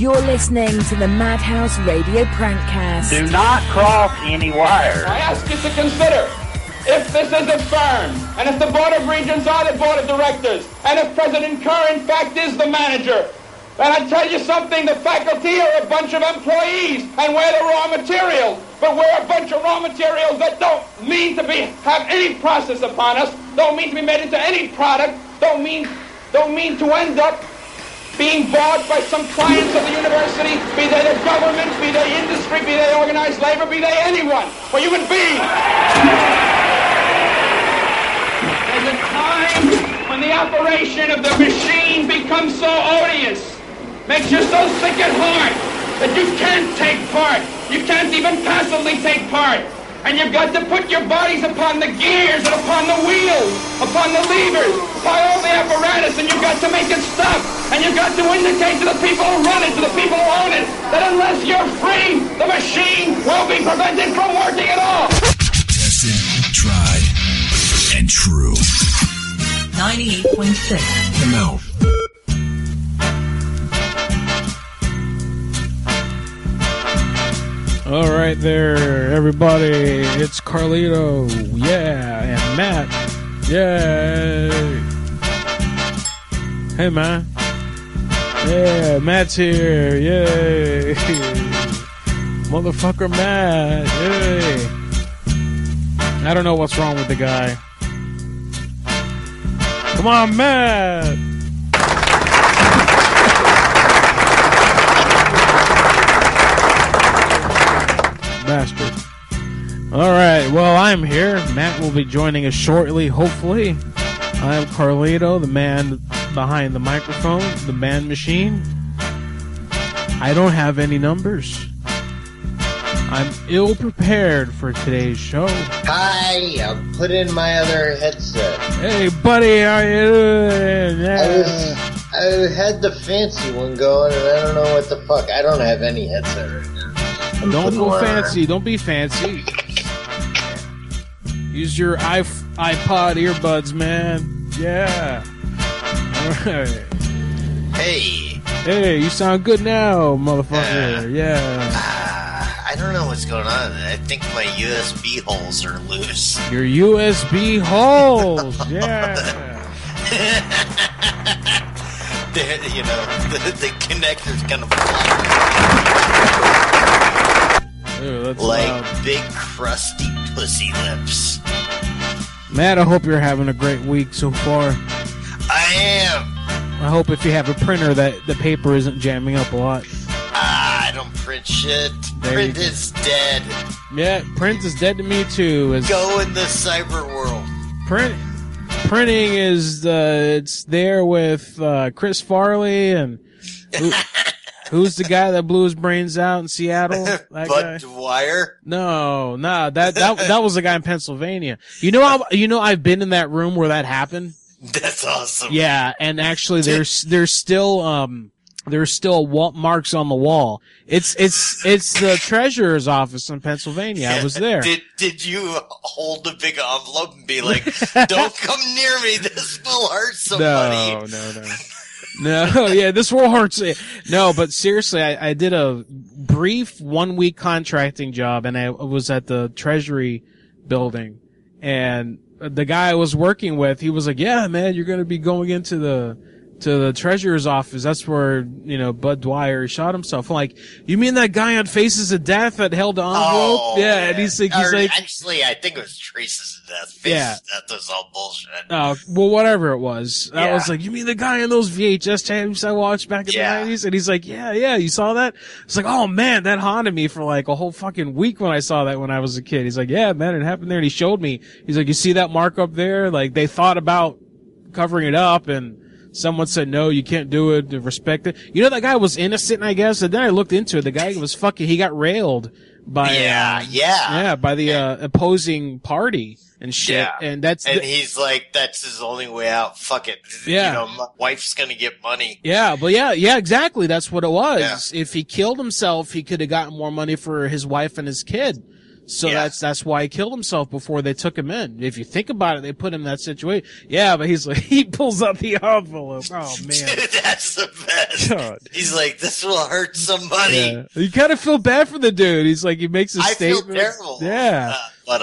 You're listening to the Madhouse Radio Prankcast. Do not cross any wires. I ask you to consider, if this is affirmed, and if the Board of Regents are the Board of Directors, and if President Kerr in fact is the manager, then I tell you something, the faculty are a bunch of employees, and we're the raw materials. But we're a bunch of raw materials that don't mean to have any process upon us, don't mean to be made into any product, don't mean to end up being bought by some clients of the university, be they the government, be they industry, be they organized labor, be they anyone, or human beings. There's a time when the operation of the machine becomes so odious, makes you so sick at heart, that you can't take part. You can't even passively take part. And you've got to put your bodies upon the gears and upon the wheels, upon the levers, by all the apparatus, and you've got to make it stop. And you've got to indicate to the people who run it, to the people who own it, that unless you're free, the machine will be prevented from working at all. Tested, tried, and true. 98.6. The Mouth. All right there, everybody. It's Carlito, yeah, and Matt, yay. Hey, man. Yeah, Matt's here, yay. Motherfucker Matt, yay. I don't know what's wrong with the guy. Come on, Matt. Bastard. Alright, well, I'm here. Matt will be joining us shortly, hopefully. I'm Carlito, the man behind the microphone, the man machine. I don't have any numbers. I'm ill prepared for today's show. Hi, I put in my other headset. Hey, buddy, how you doing? Yeah. I had the fancy one going, and I don't know what the fuck. I don't have any headset right now. Don't go fancy. Don't be fancy. Use your iPod earbuds, man. Yeah. All right. Hey, you sound good now, motherfucker. Yeah. I don't know what's going on. I think my USB holes are loose. Your USB holes. Yeah. The connector's kind of blocked. Ew, that's like loud. Big crusty pussy lips. Matt, I hope you're having a great week so far. I am. I hope if you have a printer that the paper isn't jamming up a lot. I don't print shit. Print is dead. Yeah, print is dead to me too. Go in the cyber world. Printing is it's there with Chris Farley and who's the guy that blew his brains out in Seattle? That Bud Dwyer? No, that was the guy in Pennsylvania. You know, I've been in that room where that happened. That's awesome. Yeah, and actually, there's still marks on the wall. It's the treasurer's office in Pennsylvania. I was there. Did you hold a big envelope and be like, "Don't come near me. This will hurt somebody." No, yeah, this will hurt. No, but seriously, I did a brief 1-week contracting job, and I was at the Treasury building, and the guy I was working with, he was like, "Yeah, man, you're going to be going into the treasurer's office. That's where, Bud Dwyer shot himself." I'm like, "You mean that guy on Faces of Death that held the envelope?" Oh, yeah, and he's like, actually, I think it was Traces of Death. Faces of Death was all bullshit. Oh, well, whatever it was. Yeah. I was like, "You mean the guy in those VHS tapes I watched back in the 90s? And he's like, yeah, you saw that? It's like, oh man, that haunted me for like a whole fucking week when I saw that when I was a kid. He's like, yeah, man, it happened there. And he showed me. He's like, you see that mark up there? Like, they thought about covering it up, and someone said, no, you can't do it, to respect it. That guy was innocent, I guess. And then I looked into it. The guy was he got railed by, by the, opposing party and shit. Yeah. And he's like, that's his only way out. Fuck it. Yeah. My wife's gonna get money. Yeah, but yeah, exactly. That's what it was. Yeah. If he killed himself, he could have gotten more money for his wife and his kid. So that's why he killed himself before they took him in. If you think about it, they put him in that situation. Yeah, but he's like, he pulls out the envelope. Oh man. Dude, that's the best. God. He's like, this will hurt somebody. Yeah. You kind of feel bad for the dude. He's like, he makes a statement. I feel terrible. Yeah. But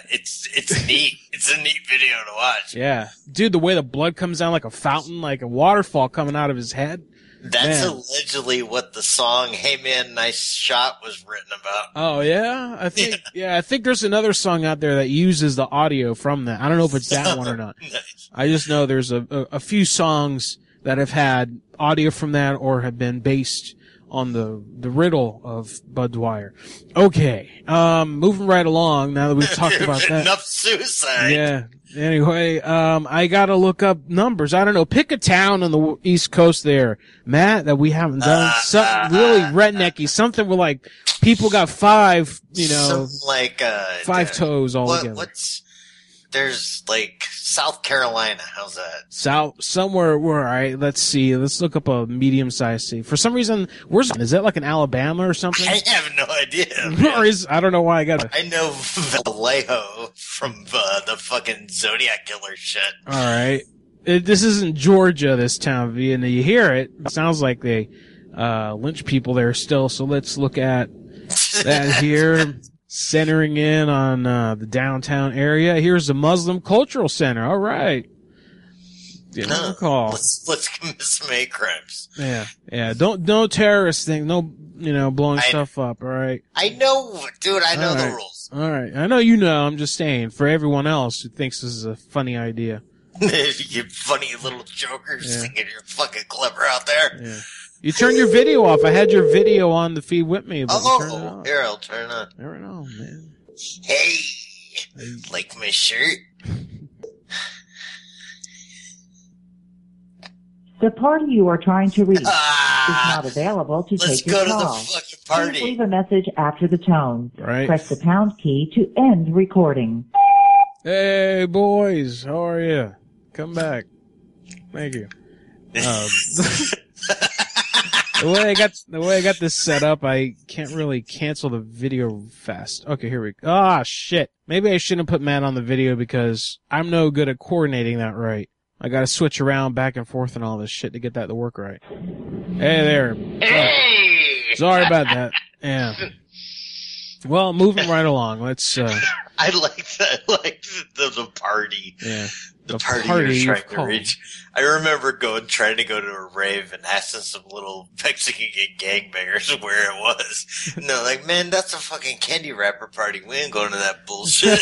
it's neat. It's a neat video to watch. Yeah. Dude, the way the blood comes down like a fountain, like a waterfall coming out of his head. That's Man. allegedly what the song "Hey Man, Nice Shot" was written about. Oh yeah, I think there's another song out there that uses the audio from that. I don't know if it's that one or not. Nice. I just know there's a few songs that have had audio from that or have been based on the riddle of Bud Dwyer. Okay, moving right along. Now that we've talked about that, enough suicide. Yeah. Anyway, I gotta look up numbers. I don't know. Pick a town on the East Coast there, Matt, that we haven't done. Something really rednecky. Something where like people got 5, Something like, 5 toes all together. There's like South Carolina. How's that? Somewhere where, alright, let's see. Let's look up a medium-sized city. For some reason, is that like an Alabama or something? I have no idea. Or I don't know why I got it. I know Vallejo from the fucking Zodiac Killer shit. Alright. This isn't Georgia, this town, and you hear it. It sounds like they lynch people there still, so let's look at that here. Centering in on the downtown area. Here's the Muslim Cultural Center. All right. Didn't recall. Let's commit some hate crimes. Yeah. No terrorist thing. No, blowing stuff up. All right. I know, dude. I know the rules. All right. I know you know. I'm just saying for everyone else who thinks this is a funny idea. You funny little jokers thinking you're fucking clever out there. Yeah. You turned your video off. I had your video on the feed with me. But here, I'll turn it on. Never know, man. Hey, like my shirt? The party you are trying to reach is not available to take your call. Let's go to the fucking party. Please leave a message after the tone. Right. Press the pound key to end recording. Hey, boys. How are you? Come back. Thank you. The way I got this set up, I can't really cancel the video fast. Okay, here we go. Ah, shit. Maybe I shouldn't put Matt on the video because I'm no good at coordinating that right. I gotta switch around back and forth and all this shit to get that to work right. Hey there. Hey! Sorry about that. Yeah. Well, moving right along. Let's, I like the party. Yeah. The party you're trying to reach. I remember trying to go to a rave and asking some little Mexican gangbangers where it was. And they're like, man, that's a fucking candy wrapper party. We ain't going to that bullshit.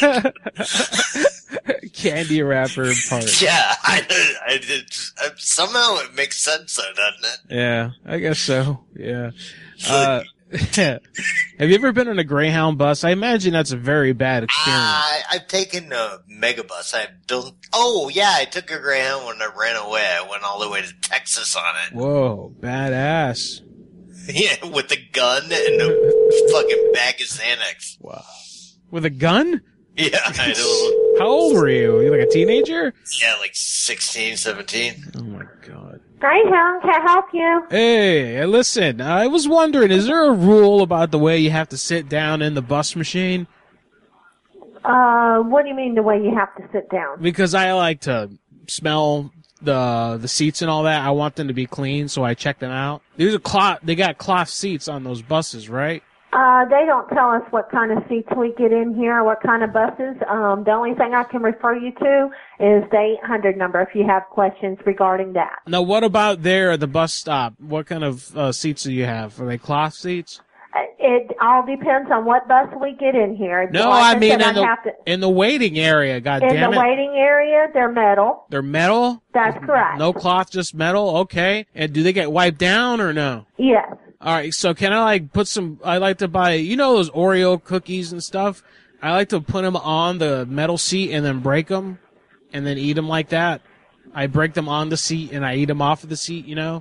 Candy wrapper party. Yeah, I did. Somehow it makes sense though, doesn't it? Yeah, I guess so. Yeah. Have you ever been on a Greyhound bus? I imagine that's a very bad experience. I've taken a megabus. I took a Greyhound when I ran away. I went all the way to Texas on it. Whoa, badass. Yeah, with a gun and a fucking bag of Xanax. Wow. With a gun? Yeah, I know. How old were you? You like a teenager? Yeah, like 16, 17. Oh my god. Greyhound, can I help you? Hey, listen, I was wondering, is there a rule about the way you have to sit down in the bus machine? What do you mean the way you have to sit down? Because I like to smell the seats and all that. I want them to be clean, so I check them out. They got cloth seats on those buses, right? They don't tell us what kind of seats we get in here, what kind of buses. The only thing I can refer you to is the 800 number if you have questions regarding that. Now, what about there at the bus stop? What kind of seats do you have? Are they cloth seats? It all depends on what bus we get in here. No, I mean in the waiting area, goddammit. In the waiting area, they're metal. They're metal? That's correct. No cloth, just metal? Okay. And do they get wiped down or no? Yes. All right, so can I I like to buy, those Oreo cookies and stuff? I like to put them on the metal seat and then break them and then eat them like that. I break them on the seat and I eat them off of the seat, No,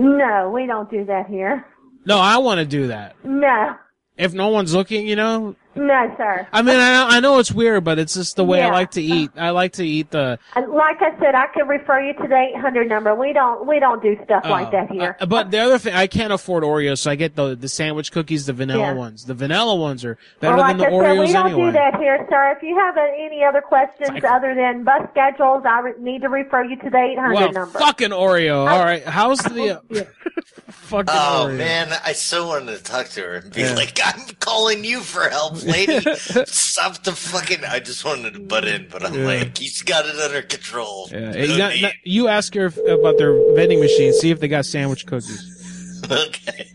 we don't do that here. No, I want to do that. No. If no one's looking, No, sir. I mean, I know it's weird, but it's just the way I like to eat. I like to eat the. Like I said, I can refer you to the 800 number. We don't do stuff like that here. But the other thing, I can't afford Oreos, so I get the sandwich cookies, the vanilla ones. The vanilla ones are better than the Oreos we don't anyway. do that here, sir. If you have any other questions other than bus schedules, I need to refer you to the 800 number. Fucking Oreo. All right, how's the fucking Oreo? Oh man, I so wanted to talk to her and be like, "I'm calling you for help, lady. Stop the fucking." I just wanted to butt in, but I'm like, he's got it under control. Yeah. You ask her about their vending machine. See if they got sandwich cookies. Okay.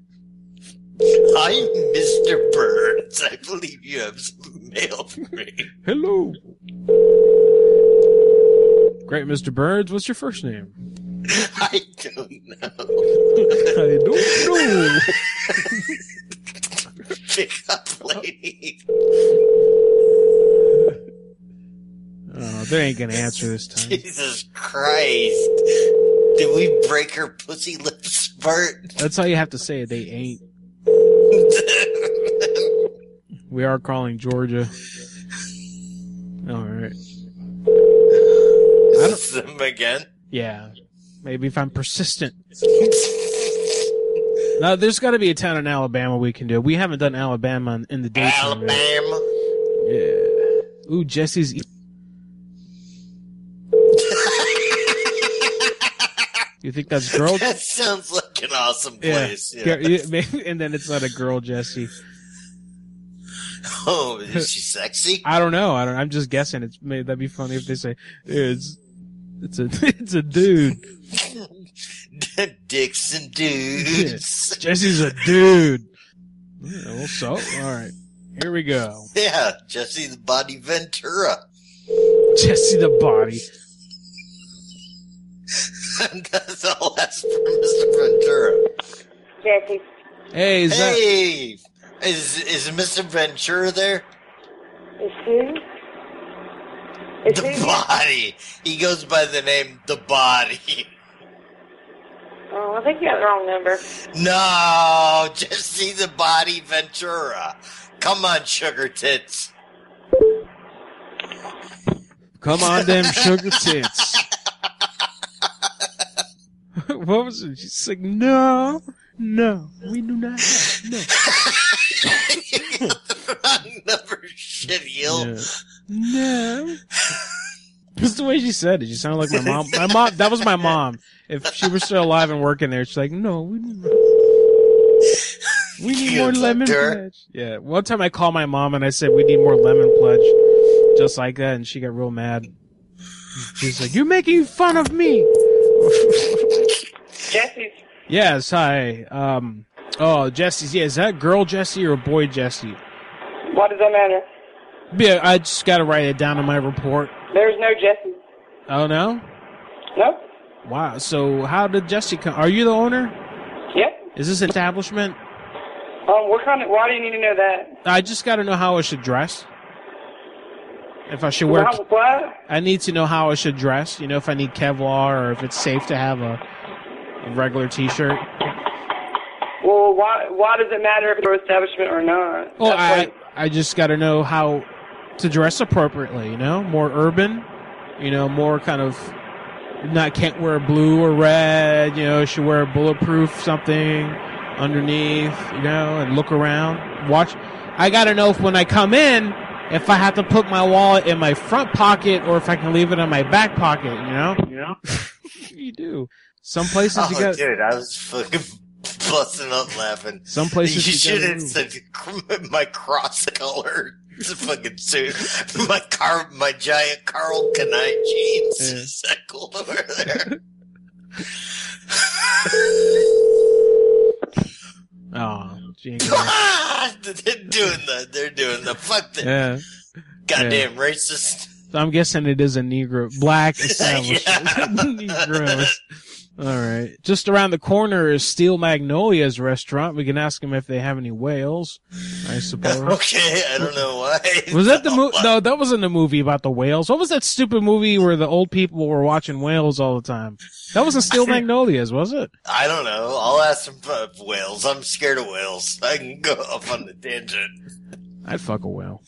I'm Mr. Burns. I believe you have some mail for me. Hello. Great, Mr. Burns. What's your first name? I don't know. I don't know. Pick up, lady. Oh, they ain't gonna answer this time. Jesus Christ. Did we break her pussy lips, Bert? That's how you have to say it. They ain't. We are calling Georgia. All right. Is this them again? Yeah. Maybe if I'm persistent. Now, there's got to be a town in Alabama we can do. We haven't done Alabama in the daytime. Alabama? Yeah. Ooh, Jesse's... You think that's girl? That sounds like an awesome place. Yeah. Maybe, and then it's not a girl, Jesse. Oh, is she sexy? I don't know. I'm just guessing. That'd be funny if they say it's a dude. Dicks and dudes. Yeah. Jesse's a dude. Yeah, well, so all right, here we go. Yeah, Jesse the Body Ventura. Jesse the Body. That's all that's for Mr. Ventura. Jesse. Hey, is Mr. Ventura there? Is who? The Body. He goes by the name The Body. Oh, I think you got the wrong number. No, Jesse the Body Ventura. Come on, sugar tits. Come on, them sugar tits. What was it? She's like, no, we do not have, no. Number shitheel. Yeah. No. That's the way she said it. She sounded like my mom. That was my mom. If she was still alive and working there, she's like, no, we need more lemon pledge. Yeah. One time I called my mom and I said, we need more lemon pledge. Just like that. And she got real mad. She's like, you're making fun of me. Jesse's. Yes, hi. Jesse's. Yeah, is that girl Jesse or boy Jesse? What does that matter? Yeah, I just gotta write it down in my report. There's no Jesse. Oh, no? Nope. Wow, so how did Jesse come? Are you the owner? Yep. Is this establishment? Why do you need to know that? I just gotta know how I should dress. If I should wear... What? I need to know how I should dress. You know, if I need Kevlar or if it's safe to have a regular T-shirt. Well, why does it matter if it's an establishment or not? Well, I just got to know how to dress appropriately, you know? More urban, you know, more kind of... Can't wear blue or red, you know, should wear bulletproof something underneath, you know, and look around. Watch. I got to know if when I come in, if I have to put my wallet in my front pocket or if I can leave it in my back pocket, you know? Yeah. You do. Some places you got... dude, I was fucking busting up laughing. Some places you should have said my cross color fucking suit. My giant Carl Kanai jeans. Yeah. Is that cool over there? Oh, They're doing the fuck that. Yeah. Goddamn racist. So I'm guessing it is a Negro, black establishment. Negroes. All right. Just around the corner is Steel Magnolia's restaurant. We can ask them if they have any whales, I suppose. Okay, I don't know why. Was that the movie? No, that wasn't a movie about the whales. What was that stupid movie where the old people were watching whales all the time? That wasn't Steel Magnolias, was it? I don't know. I'll ask them for whales. I'm scared of whales. I can go off on the tangent. I'd fuck a whale.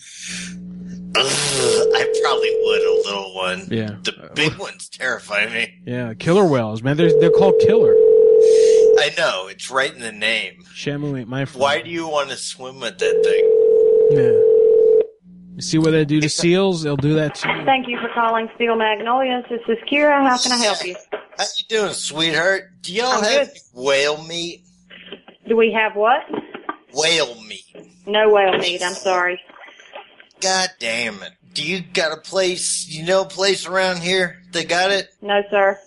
I probably would, a little one. Yeah. The big ones terrify me. Yeah, killer whales, man. They're called killer. I know, it's right in the name. Shamu ain't my friend. Why do you want to swim with that thing? Yeah. You see what they do to seals? They'll do that to you. Thank you for calling Steel Magnolias. This is Kira. How can I help you? How you doing, sweetheart? Do y'all I'm have good. whale meat? Do we have what? Whale meat. No whale meat, I'm sorry. God damn it. Do you got a place, a place around here that got it? No, sir.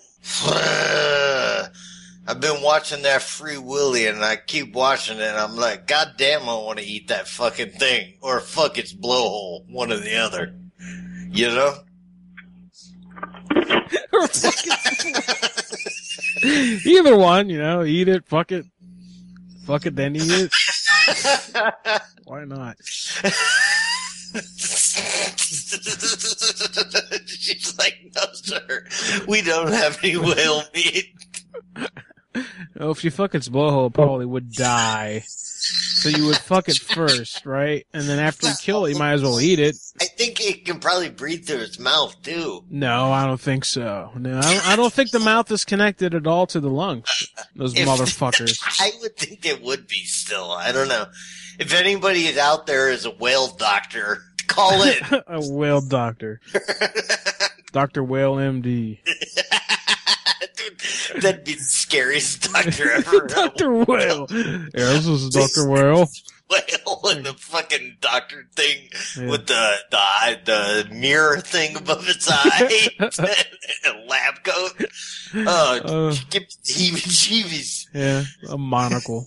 I've been watching that Free Willy and I keep watching it and I'm like, God damn, I want to eat that fucking thing. Or fuck its blowhole. One or the other. You know? Either one, eat it, fuck it, then eat it. Why not? She's like, no, sir, we don't have any whale meat. Oh, if you fuck its blowhole, it probably would die. So you would fuck it first, right? And then after you kill it, you might as well eat it. I think it can probably breathe through its mouth, too. No, I don't think so. No, I don't think the mouth is connected at all to the lungs. Those motherfuckers. I would think it would be still. I don't know. If anybody is out there is a whale doctor, call in. A whale doctor. Dr. Whale MD. Dude, that'd be the scariest doctor ever. Dr. Whale. Yeah, this is Dr. Whale. Whale and the fucking doctor thing with the mirror thing above its eye and a lab coat. Give heebie-jeebies. Yeah, a monocle.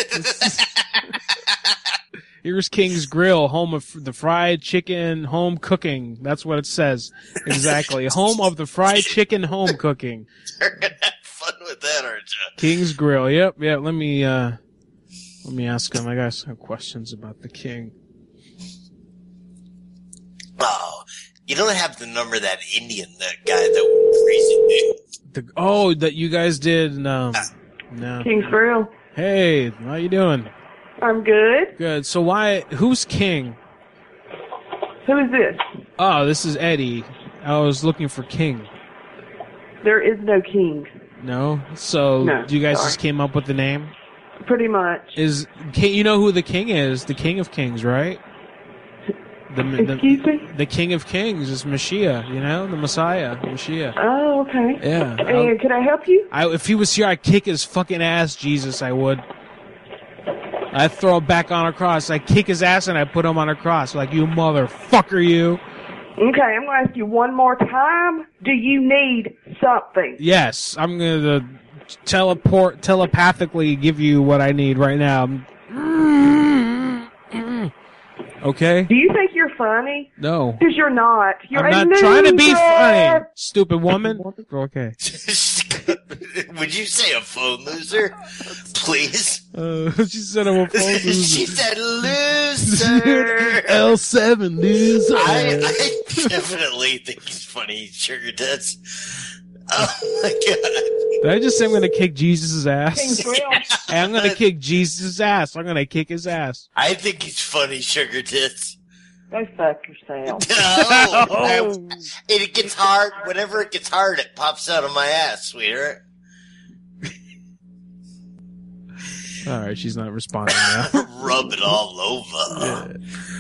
Here's King's Grill, home of the fried chicken, home cooking. That's what it says. Exactly. Home of the fried chicken, home cooking. You're gonna have fun with that, aren't you? King's Grill. Yep. Let me ask him. I got some questions about the king. Oh, you don't have the number of that Indian, that guy that crazy dude. That you guys did. No. King's Grill. Hey, how you doing? I'm good. Good. So who's king? Who is this? Oh, this is Eddie. I was looking for king. There is no king. No? So, No, you guys sorry. just came up with the name? Pretty much. You know who the king is? The King of Kings, right? Excuse me? The King of Kings is Mashiach, the Messiah, Mashiach. Oh, okay. Yeah. And can I help you? If he was here, I'd kick his fucking ass, Jesus, I would. I'd throw him back on a cross. I'd kick his ass and I'd put him on a cross. Like, you motherfucker, you. Okay, I'm going to ask you one more time. Do you need something? Yes, I'm going to telepathically give you what I need right now. Okay? Do you think you're funny? No. Because you're not. You're I'm a not trying to be loser. funny, stupid woman. Okay. Would you say a phone loser? Please? She said I'm a phone loser. She said loser. L7 loser. I definitely think he's funny, sugar tits. Oh my god. Did I just say I'm going to kick Jesus' ass? King's Grill. Hey, I'm going to kick Jesus' ass. I'm going to kick his ass. I think he's funny, sugar tits. Go fuck yourself. No. It gets hard. Whenever it gets hard, it pops out of my ass, sweetheart. All right, she's not responding now. Rub it all over.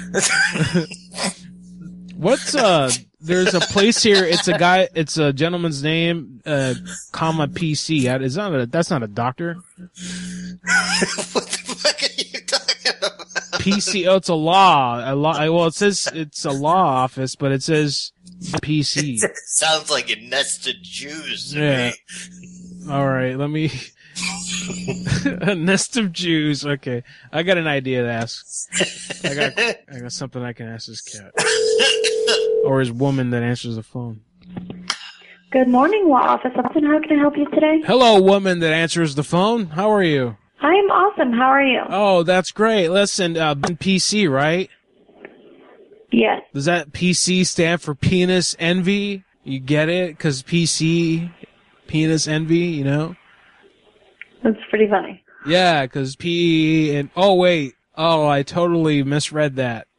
What's there's a place here. It's a gentleman's name, comma PC. That's not a doctor. What the fuck are you talking about? PC. Oh, it's a law. Well, it says it's a law office, but it says PC. It sounds like a nest of Jews to Yeah. me. All right, let me. A nest of Jews. Okay, I got an idea to ask. I got something I can ask this cat or his woman that answers the phone. Good morning, Law Office. How can I help you today? Hello, woman that answers the phone. How are you? I am awesome. How are you? Oh, that's great. Listen, PC, right? Yes. Does that PC stand for penis envy? You get it? 'Cause PC, penis envy, That's pretty funny. Yeah, 'cause P and oh wait, I totally misread that.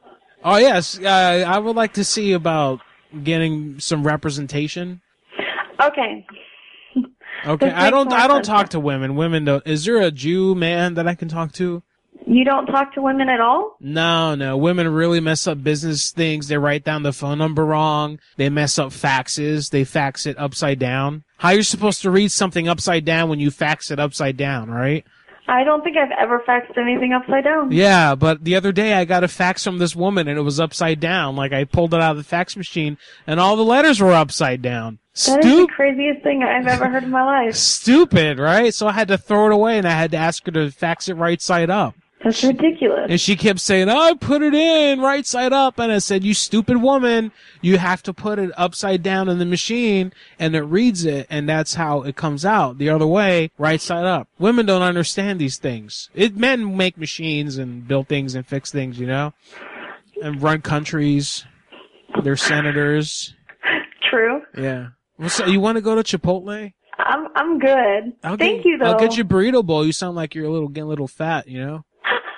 Oh, yes. I would like to see about getting some representation. Okay. Okay. I don't talk to women. Women don't. Is there a Jew man that I can talk to? You don't talk to women at all? No. Women really mess up business things. They write down the phone number wrong. They mess up faxes. They fax it upside down. How are you supposed to read something upside down when you fax it upside down, right? I don't think I've ever faxed anything upside down. Yeah, but the other day I got a fax from this woman and it was upside down. Like I pulled it out of the fax machine and all the letters were upside down. That is the craziest thing I've ever heard in my life. Stupid, right? So I had to throw it away and I had to ask her to fax it right side up. That's ridiculous. And she kept saying, I put it in right side up. And I said, you stupid woman, you have to put it upside down in the machine and it reads it. And that's how it comes out. The other way, right side up. Women don't understand these things. Men make machines and build things and fix things, you know, and run countries. They're senators. True. Yeah. So you want to go to Chipotle? I'm good. Thank you, though. I'll get you a burrito bowl. You sound like you're getting a little fat, you know?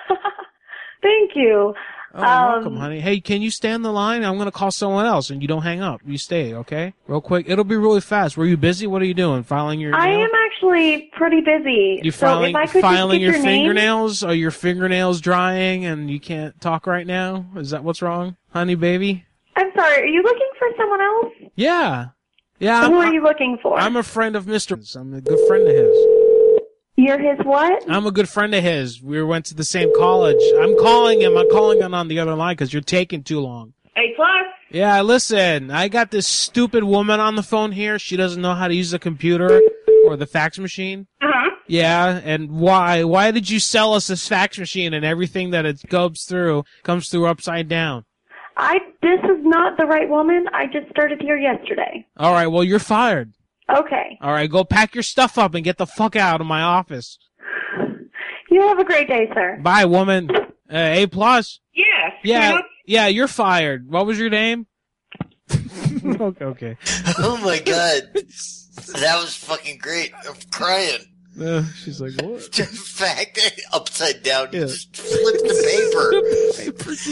Thank you. Oh, you're welcome, honey. Hey, can you stay on the line? I'm going to call someone else, and you don't hang up. You stay, okay? Real quick. It'll be really fast. Were you busy? What are you doing? Filing your I am actually pretty busy. You filing, so if I could filing just your get fingernails? Are your fingernails drying and you can't talk right now? Is that what's wrong, honey baby? I'm sorry. Are you looking for someone else? Yeah. Yeah. Who are you looking for? I'm a friend of Mr. I'm a good friend of his. You're his what? I'm a good friend of his. We went to the same college. I'm calling him on the other line because you're taking too long. A+. Yeah, listen, I got this stupid woman on the phone here. She doesn't know how to use the computer or the fax machine. Uh-huh. Yeah, and why? Why did you sell us this fax machine and everything that it comes through upside down? This is not the right woman. I just started here yesterday. All right, well, you're fired. Okay. All right, go pack your stuff up and get the fuck out of my office. You have a great day, sir. Bye, woman. A+. Yes. Yeah, you're fired. What was your name? Okay. Oh my god. That was fucking great. I'm crying. She's like, what? The fact, upside down, Yeah. you just flip the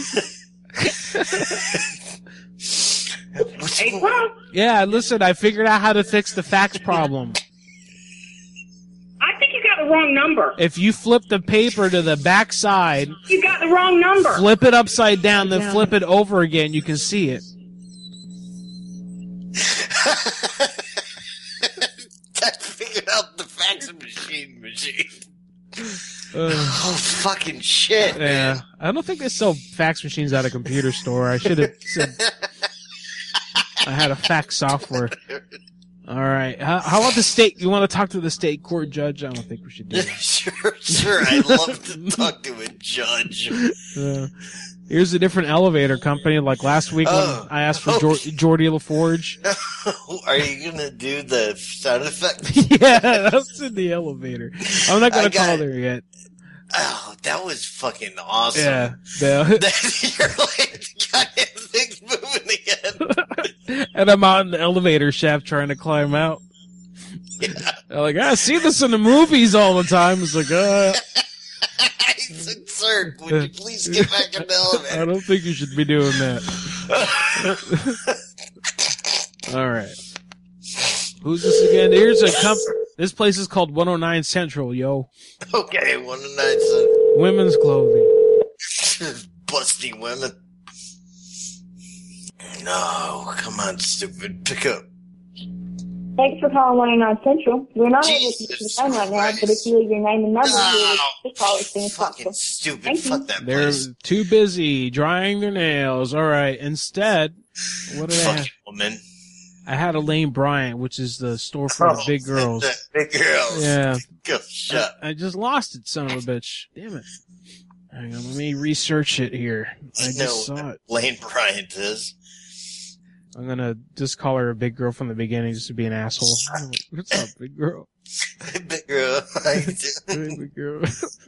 paper. Yeah, listen, I figured out how to fix the fax problem. I think you got the wrong number. If you flip the paper to the back side, You got the wrong number. flip it upside down, then flip it over again, you can see it. I figured out the fax machine. Oh, fucking shit. Yeah. I don't think they sell fax machines at a computer store. I should have said I had a fax software. All right. How about the state? You want to talk to the state court judge? I don't think we should do that. Sure. I'd love to talk to a judge. Here's a different elevator company. Like last week when I asked for Geordie LaForge. Are you going to do the sound effect? Yeah, that's in the elevator. I'm not going to call there yet. Oh, that was fucking awesome. Yeah. You're like, goddamn thing's moving again. And I'm out in the elevator shaft trying to climb out. Yeah. They're like, I see this in the movies all the time. It's like, Sir, would you please get back in the elevator? I don't think you should be doing that. All right. Who's this again? Here's a This place is called 109 Central, yo. Okay, 109 Central. Women's clothing. Busty women. No, come on, stupid. Pick up. Thanks for calling 109 Central. We're not able to use the phone right now, but if you leave your name and number, we'll call as soon as possible. Stupid. Thank you. Fuck that They're place. too busy drying their nails. All right. Instead, what did I have? Fucking woman. I had a Lane Bryant, which is the store for the big girls. Big girls. Yeah. Go shut. I just lost it, son of a bitch. Damn it. Hang on, let me research it here. I just saw it. Lane Bryant is. I'm gonna just call her a big girl from the beginning just to be an asshole. What's up, big girl? Big girl. How you doing? Big girl.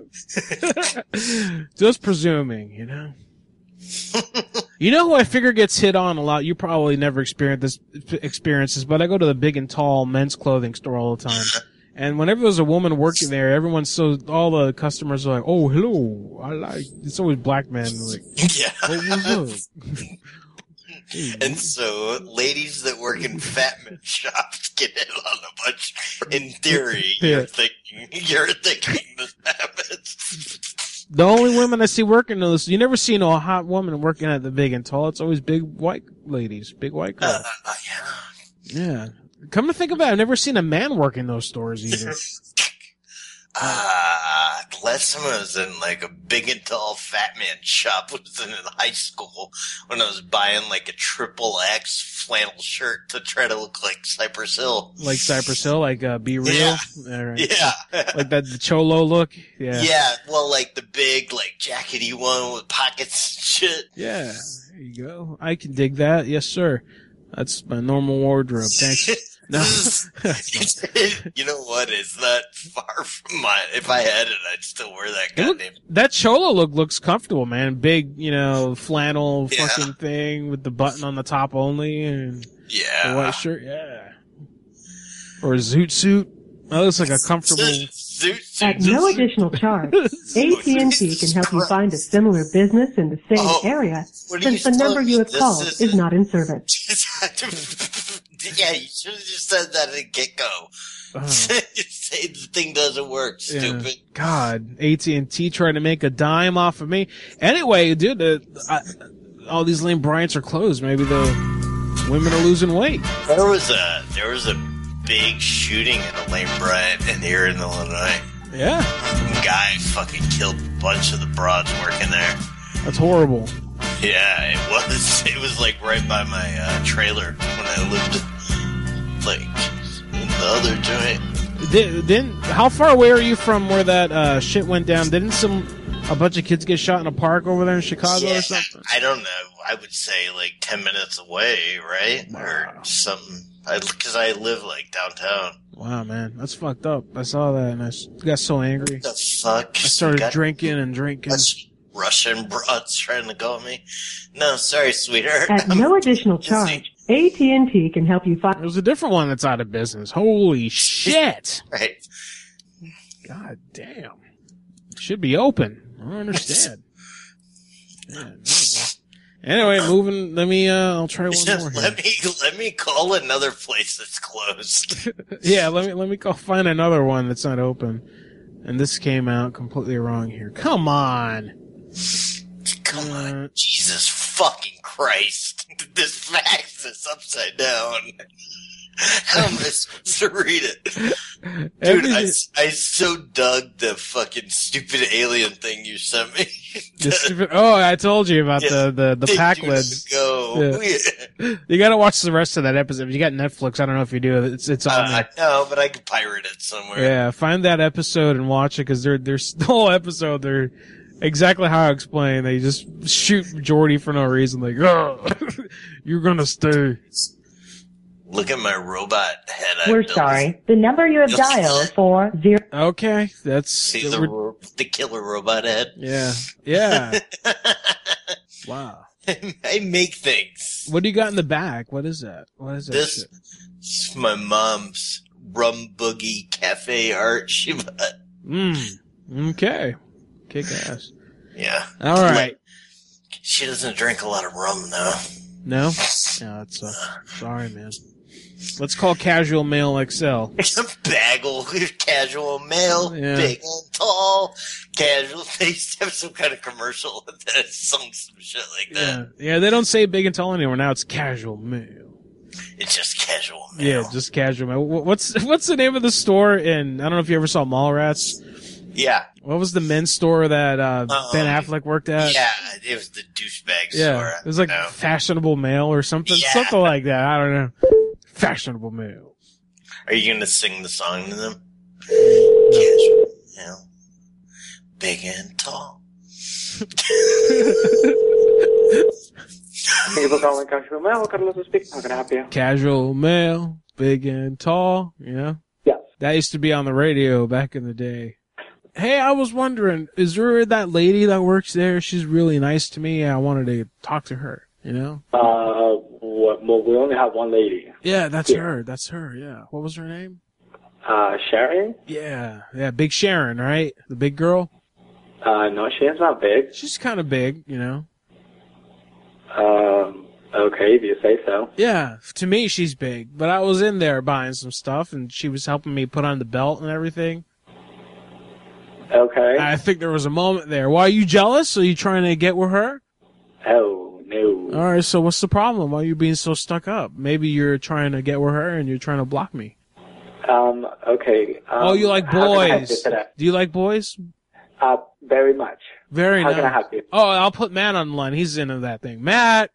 Just presuming, you know? You know who I figure gets hit on a lot? You probably never experienced this, but I go to the big and tall men's clothing store all the time. And whenever there's a woman working there, all the customers are like, "Oh, hello, it's always black men." Like, yeah. Oh, what's up? And so, ladies that work in fat men shops get in on a bunch. In theory, you're thinking this happens. The only women I see working those, you never see no hot woman working at the Big and Tall. It's always big white ladies, big white girls. Yeah. Come to think about it, I've never seen a man work in those stores either. Last time I was in like a Big and Tall fat man shop was in high school when I was buying like a XXX flannel shirt to try to look like Cypress Hill. Like Cypress Hill, like Be Real? Yeah. Right. Yeah. Like the Cholo look? Yeah. Yeah, well, like the big, like, jackety one with pockets and shit. Yeah, there you go. I can dig that. Yes, sir. That's my normal wardrobe. Thanks. No. You know what? It's not far from mine. If I had it, I'd still wear that goddamn. That Cholo look looks comfortable, man. Big, flannel fucking thing with the button on the top only and the white shirt. Yeah. Or a zoot suit. That looks like a comfortable. At no additional charge, AT&T can help you find a similar business in the same area since the number you have called is not in service. Yeah, you should have just said that at the get-go. Say the thing doesn't work, stupid. Yeah. God, AT&T trying to make a dime off of me. Anyway, dude, all these Lane Bryants are closed. Maybe the women are losing weight. There was a big shooting at a Lane Bryant here in Illinois. Yeah. Some guy fucking killed a bunch of the broads working there. That's horrible. Yeah, it was. It was like right by my trailer when I lived like in the other joint. How far away are you from where that shit went down? Didn't a bunch of kids get shot in a park over there in Chicago or something? I don't know. I would say like 10 minutes away, right? Wow. Or something. Because I live like downtown. Wow, man, that's fucked up. I saw that and I got so angry. What the fuck? I started drinking and drinking. Russian broads trying to go at me. No, sorry, sweetheart. At no additional charge, AT&T can help you find. There's a different one that's out of business. Holy shit! Right. God damn. It should be open. I don't understand. Anyway, moving. Let me. I'll try one more. Let me call another place that's closed. Yeah, let me find another one that's not open. And this came out completely wrong here. Come on. Come on. Jesus fucking Christ. This fax is upside down. How am I supposed to read it? Dude, I so dug the fucking stupid alien thing you sent me. I told you about the pack lids. Yeah. You gotta watch the rest of that episode. If you got Netflix, I don't know if you do. It's on there. No, but I can pirate it somewhere. Yeah, find that episode and watch it, because there's the whole episode, they're exactly how I explained. They just shoot Jordy for no reason, like, oh, you're gonna stay. Look at my robot head. We're sorry. The number you have dialed for 0. Okay, that's... See the killer robot head? Yeah. Yeah. Wow. I make things. What do you got in the back? What is that? What is that This is my mom's Rum Boogie Cafe art she bought. Okay. Kick ass. Yeah. All right. She doesn't drink a lot of rum, though. No? Yeah, that sucks. Sorry, man. Let's call Casual Male XL. Bagel, Casual Male, big and tall, casual. They used to have some kind of commercial that sung some shit like that. Yeah, they don't say big and tall anymore. Now it's Casual Male. It's just Casual Male. Yeah, just Casual Male. What's the name of the store in, I don't know if you ever saw Mallrats. Yeah. What was the men's store that Ben Affleck worked at? Yeah, it was the douchebag store. It was like Fashionable Male or something. Yeah. Something like that. I don't know. Fashionable Male. Are you going to sing the song to them? Casual Male, big and tall. Thank you for calling Casual Male. Carlos speaking. How can I help you? Casual Male, big and tall. Yeah. Yes. That used to be on the radio back in the day. Hey, I was wondering, is there that lady that works there? She's really nice to me. I wanted to talk to her, you know? Well, we only have one lady. Yeah, that's her. That's her, yeah. What was her name? Sharon? Yeah, Big Sharon, right? The big girl? No, Sharon's not big. She's kind of big, you know. Okay, if you say so. Yeah, to me she's big, but I was in there buying some stuff, and she was helping me put on the belt and everything. Okay. I think there was a moment there. Why, are you jealous? Are you trying to get with her? Oh, no. All right, so what's the problem? Why are you being so stuck up? Maybe you're trying to get with her and you're trying to block me. Okay. Oh, you like boys. Do you like boys? Very much. Very nice. How can I help you? Oh, I'll put Matt on the line. He's into that thing. Matt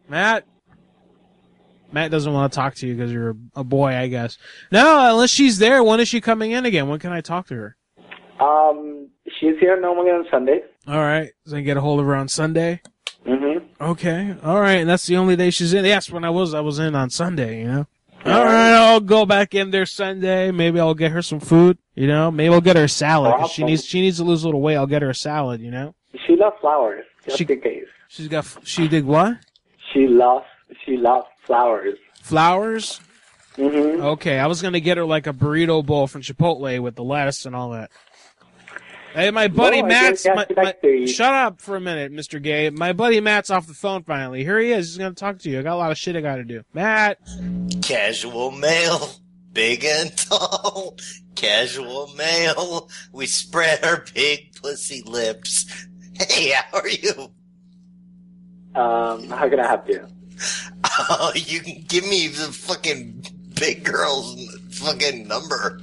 doesn't want to talk to you because you're a boy, I guess. No, unless she's there. When is she coming in again? When can I talk to her? She's here normally on Sunday. All right. So I can get a hold of her on Sunday? Mm-hmm. Okay. All right. And that's the only day she's in. Yes, when I was in on Sunday, you know? All right. I'll go back in there Sunday. Maybe I'll get her some food, you know? Maybe I'll get her a salad. 'Cause she needs to lose a little weight. I'll get her a salad, you know? She loves flowers, just in case. She did what? She loves flowers. Flowers? Mm-hmm. Okay, I was gonna get her like a burrito bowl from Chipotle with the lettuce and all that. Hey, my buddy Matt's... shut up for a minute, Mr. Gay. My buddy Matt's off the phone finally. Here he is. He's gonna talk to you. I got a lot of shit I gotta do. Matt! Casual male. Big and tall. Casual male. We spread our big pussy lips. Hey, how are you? How can I help you? Oh, you can give me the fucking big girl's fucking number.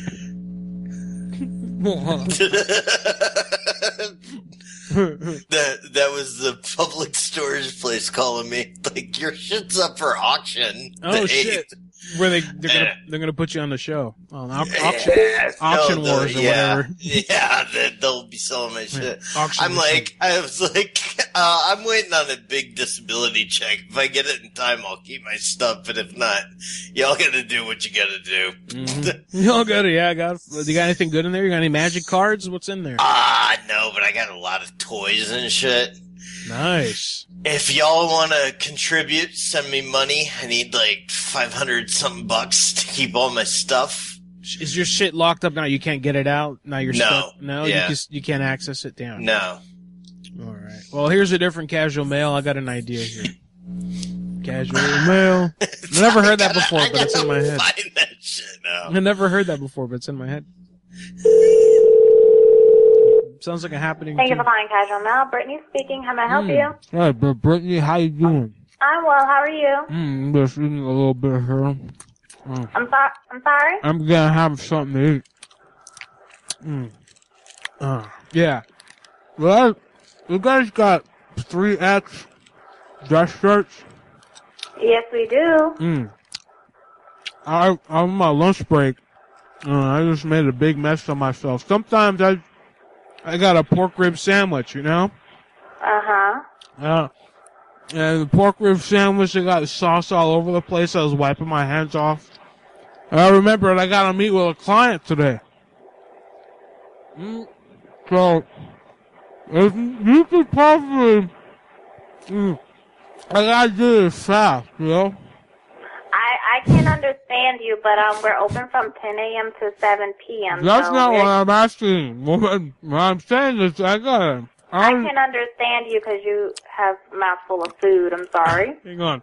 That was the public storage place calling me. Like, your shit's up for auction. Oh, shit. Where they're gonna put you on the show. On auction wars or whatever. Yeah, they'll be selling my shit. I'm waiting on a big disability check. If I get it in time, I'll keep my stuff, but if not, y'all gotta do what you gotta do. Mm-hmm. Y'all gotta, you got anything good in there? You got any magic cards? What's in there? No, but I got a lot of toys and shit. Nice. If y'all want to contribute, send me money. I need like 500 something bucks to keep all my stuff. Is your shit locked up now? You can't get it out? Now you're stuck? No? Yeah. You can't access it down? No. All right. Well, here's a different casual mail. I got an idea here. Casual mail. I never heard that before, but it's in my head. Find that shit now. I never heard that before, but it's in my head. Sounds like a happening. Thank you for calling Casual Mail. Brittany speaking. How may I help you? Hey, Brittany, how you doing? I'm well. How are you? Just eating a little bit here. I'm sorry? I'm gonna have something to eat. Yeah. Well, you guys got 3X dress shirts? Yes, we do. I'm on my lunch break. I just made a big mess of myself. Sometimes I got a pork rib sandwich, you know? Uh-huh. And the pork rib sandwich, I got sauce all over the place. I was wiping my hands off. And I remembered I got to meet with a client today. So, if you could possibly... I got to do this fast, you know? I can't understand you, but we're open from 10 a.m. to 7 p.m. That's not what I'm asking. What I'm saying is I can understand you because you have a mouthful of food. I'm sorry. Hang on.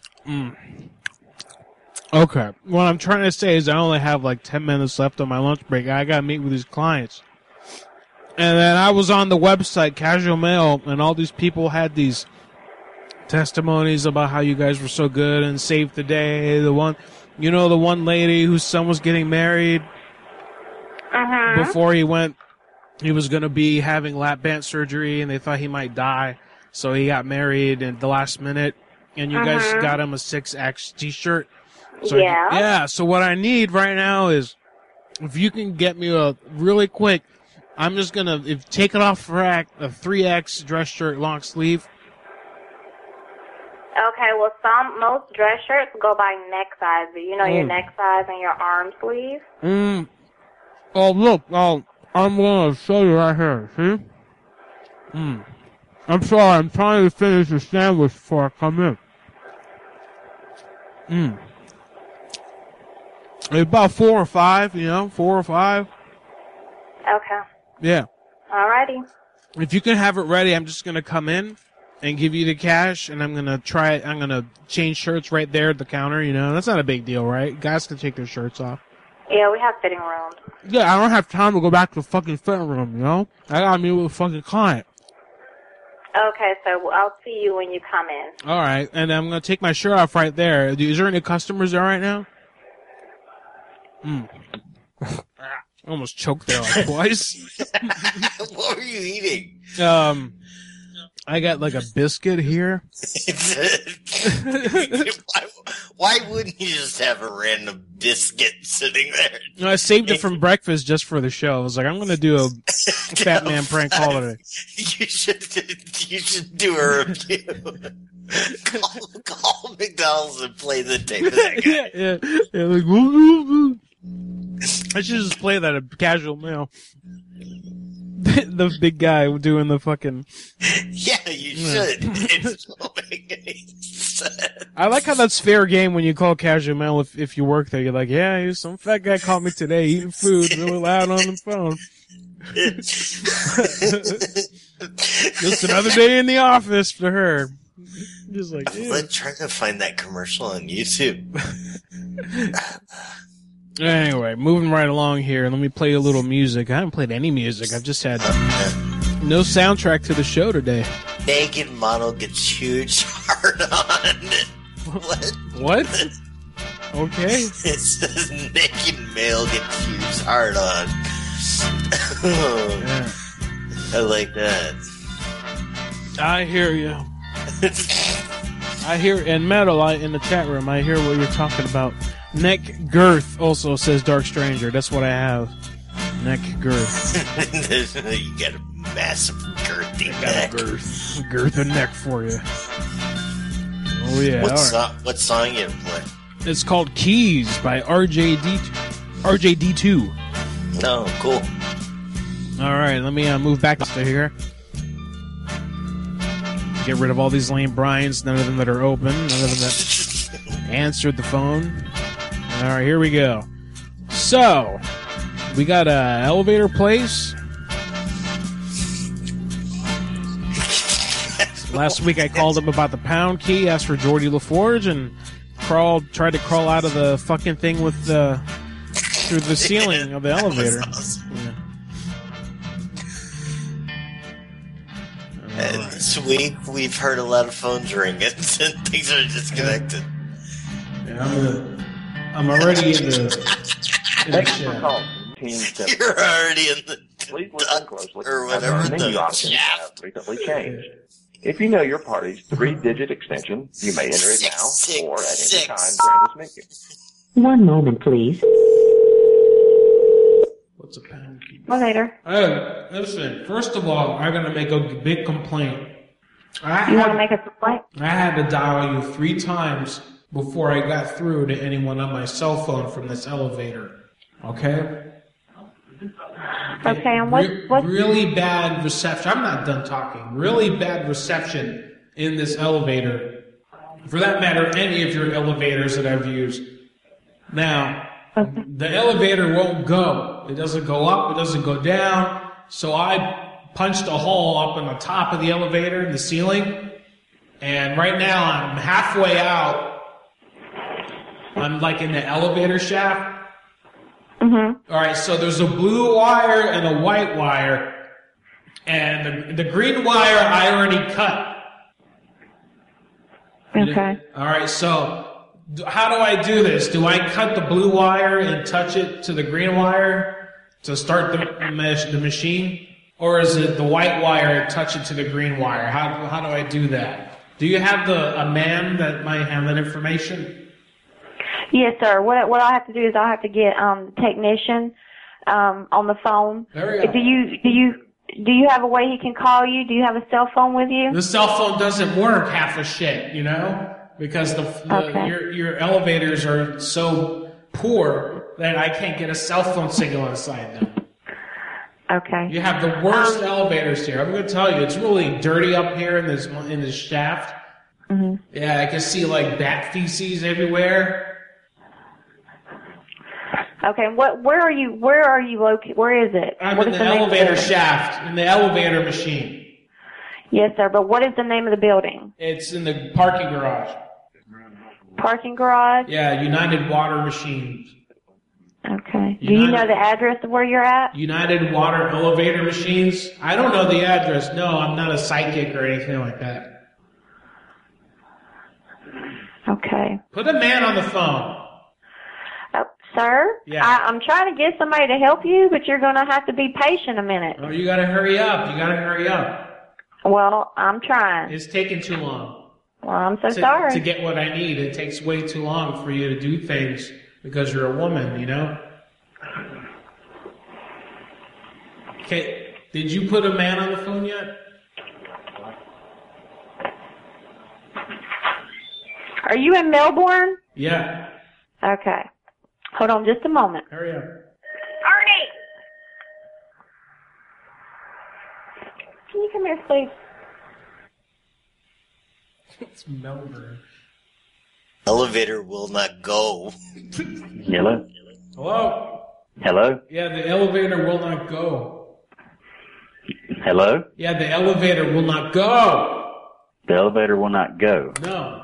Okay. What I'm trying to say is I only have like 10 minutes left on my lunch break. I got to meet with these clients. And then I was on the website, Casual Mail, and all these people had these testimonies about how you guys were so good and saved the day. The one lady whose son was getting married before he went. He was going to be having lap band surgery, and they thought he might die. So he got married at the last minute, and you guys got him a 6X t-shirt. So so what I need right now is if you can get me a really quick, I'm just going to take it off for a 3X dress shirt long sleeve. Okay, well, most dress shirts go by neck size. Do you know your neck size and your arm sleeve? Oh, look, I'm going to show you right here, see? I'm sorry, I'm trying to finish the sandwich before I come in. About 4 or 5, 4 or 5. Okay. Yeah. Alrighty. If you can have it ready, I'm just going to come in and give you the cash, and I'm going to change shirts right there at the counter, That's not a big deal, right? Guys can take their shirts off. Yeah, we have fitting rooms. Yeah, I don't have time to go back to the fucking fitting room, I got to meet with a fucking client. Okay, so I'll see you when you come in. All right, and I'm going to take my shirt off right there. Is there any customers there right now? I almost choked there like twice. What were you eating? I got like a biscuit here. Why wouldn't you just have a random biscuit sitting there? No, I saved it from breakfast just for the show. I was like, I'm going to do a Fat Man prank call today. You should do a review. call McDonald's and play the tape of that guy. Yeah, like, woo. I should just play that at Casual Mail. The big guy doing the fucking... Yeah, you should. It won't make any sense. I like how that's fair game when you call Casual Mail if you work there. You're like, yeah, some fat guy called me today eating food really loud on the phone. Just another day in the office for her. Just like, I'm trying to find that commercial on YouTube. Anyway, moving right along here. Let me play a little music. I haven't played any music. I've just had no soundtrack to the show today. Naked model gets huge hard on. What? Okay. It says naked male gets huge hard on. Yeah. I like that. I hear you. I hear in metal in the chat room. I hear what you're talking about. Neck girth also says Dark Stranger. That's what I have. Neck girth. You got a massive girthy neck. Girth and neck for you. Oh yeah. What song you play? It's called Keys by RJD2. Oh, cool. All right, let me move back to here. Get rid of all these lame Bryans. None of them that are open. None of them that answered the phone. All right, here we go. So, we got a elevator place. Last week I called him about the pound key, asked for Geordie LaForge, and tried to crawl out of the fucking thing with through the ceiling of the elevator. Awesome. Yeah. And this week we've heard a lot of phones ringing and things are disconnected. Yeah, I'm already in the shaft. You're already in the Please listen closely. Or whatever menu options have recently changed. If you know your party's 3-digit extension, you may enter it now or at any time during this menu. One moment, please. What's a pound key? Well, later. Hey, listen. First of all, I'm gonna make a big complaint. You want to make a complaint? I had to dial you 3 times before I got through to anyone on my cell phone from this elevator. Okay? Okay, and what? Really bad reception. I'm not done talking. Really bad reception in this elevator. For that matter, any of your elevators that I've used. Now, the elevator won't go. It doesn't go up. It doesn't go down. So I punched a hole up in the top of the elevator in the ceiling. And right now I'm halfway out. I'm like in the elevator shaft. Mm-hmm. All right, so there's a blue wire and a white wire, and the green wire I already cut. Okay. All right, so how do I do this? Do I cut the blue wire and touch it to the green wire to start the machine, or is it the white wire and touch it to the green wire? How do I do that? Do you have a man that might have that information? Yes, sir. What I have to do is I have to get the technician on the phone. Do you have a way he can call you? Do you have a cell phone with you? The cell phone doesn't work half a shit, because your elevators are so poor that I can't get a cell phone signal inside them. Okay. You have the worst elevators here. I'm going to tell you, it's really dirty up here in this shaft. Mm-hmm. Yeah, I can see like bat feces everywhere. Okay, where are you located? Where is it? I'm what in is the name of elevator building? shaft, in the elevator machine. Yes, sir, but what is the name of the building? It's in the parking garage. Parking garage? Yeah, United Water Machines. Okay. Do you know the address of where you're at? United Water Elevator Machines? I don't know the address. No, I'm not a psychic or anything like that. Okay. Put a man on the phone. Sir? Yeah. I'm trying to get somebody to help you, but you're going to have to be patient a minute. Oh, you gotta hurry up. You gotta hurry up. Well, I'm trying. It's taking too long. Well, I'm so sorry. To get what I need, it takes way too long for you to do things because you're a woman, you know? Okay, did you put a man on the phone yet? Are you in Melbourne? Yeah. Okay. Hold on just a moment. Hurry up. Arnie! Can you come here, please? It's Melbourne. Elevator will not go. Hello? Hello? Hello? Yeah, the elevator will not go. Hello? Yeah, the elevator will not go. The elevator will not go. No.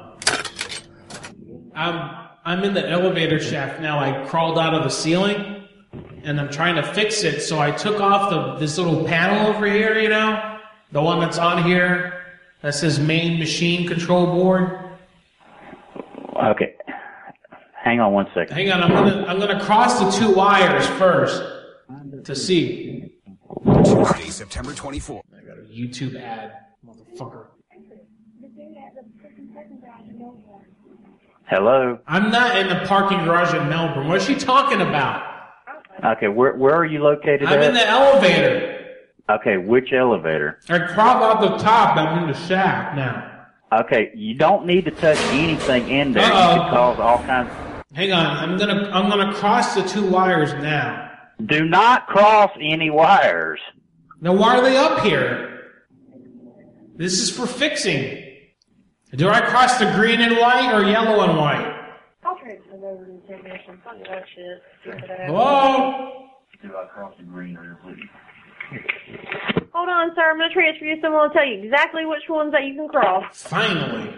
I'm in the elevator shaft now. I crawled out of the ceiling, and I'm trying to fix it. So I took off this little panel over here, you know, the one that's on here that says main machine control board. Okay. Hang on one second. Hang on, I'm gonna cross the two wires first to see. Tuesday, September 24th. I got a YouTube ad, motherfucker. Hello? I'm not in the parking garage in Melbourne. What is she talking about? Okay, where are you located I'm in the elevator. Okay, which elevator? I crawled out the top. I'm in the shaft now. Okay, you don't need to touch anything in there. Uh-oh. You could cause all kinds. Hang on, I'm gonna cross the two wires now. Do not cross any wires. Now why are they up here? This is for fixing. Do I cross the green and white or yellow and white? I'll transfer over to the technician. Fuck that shit. Hello? Do I cross the green or blue? Hold on, sir. I'm going to transfer you to someone will tell you exactly which ones that you can cross. Finally.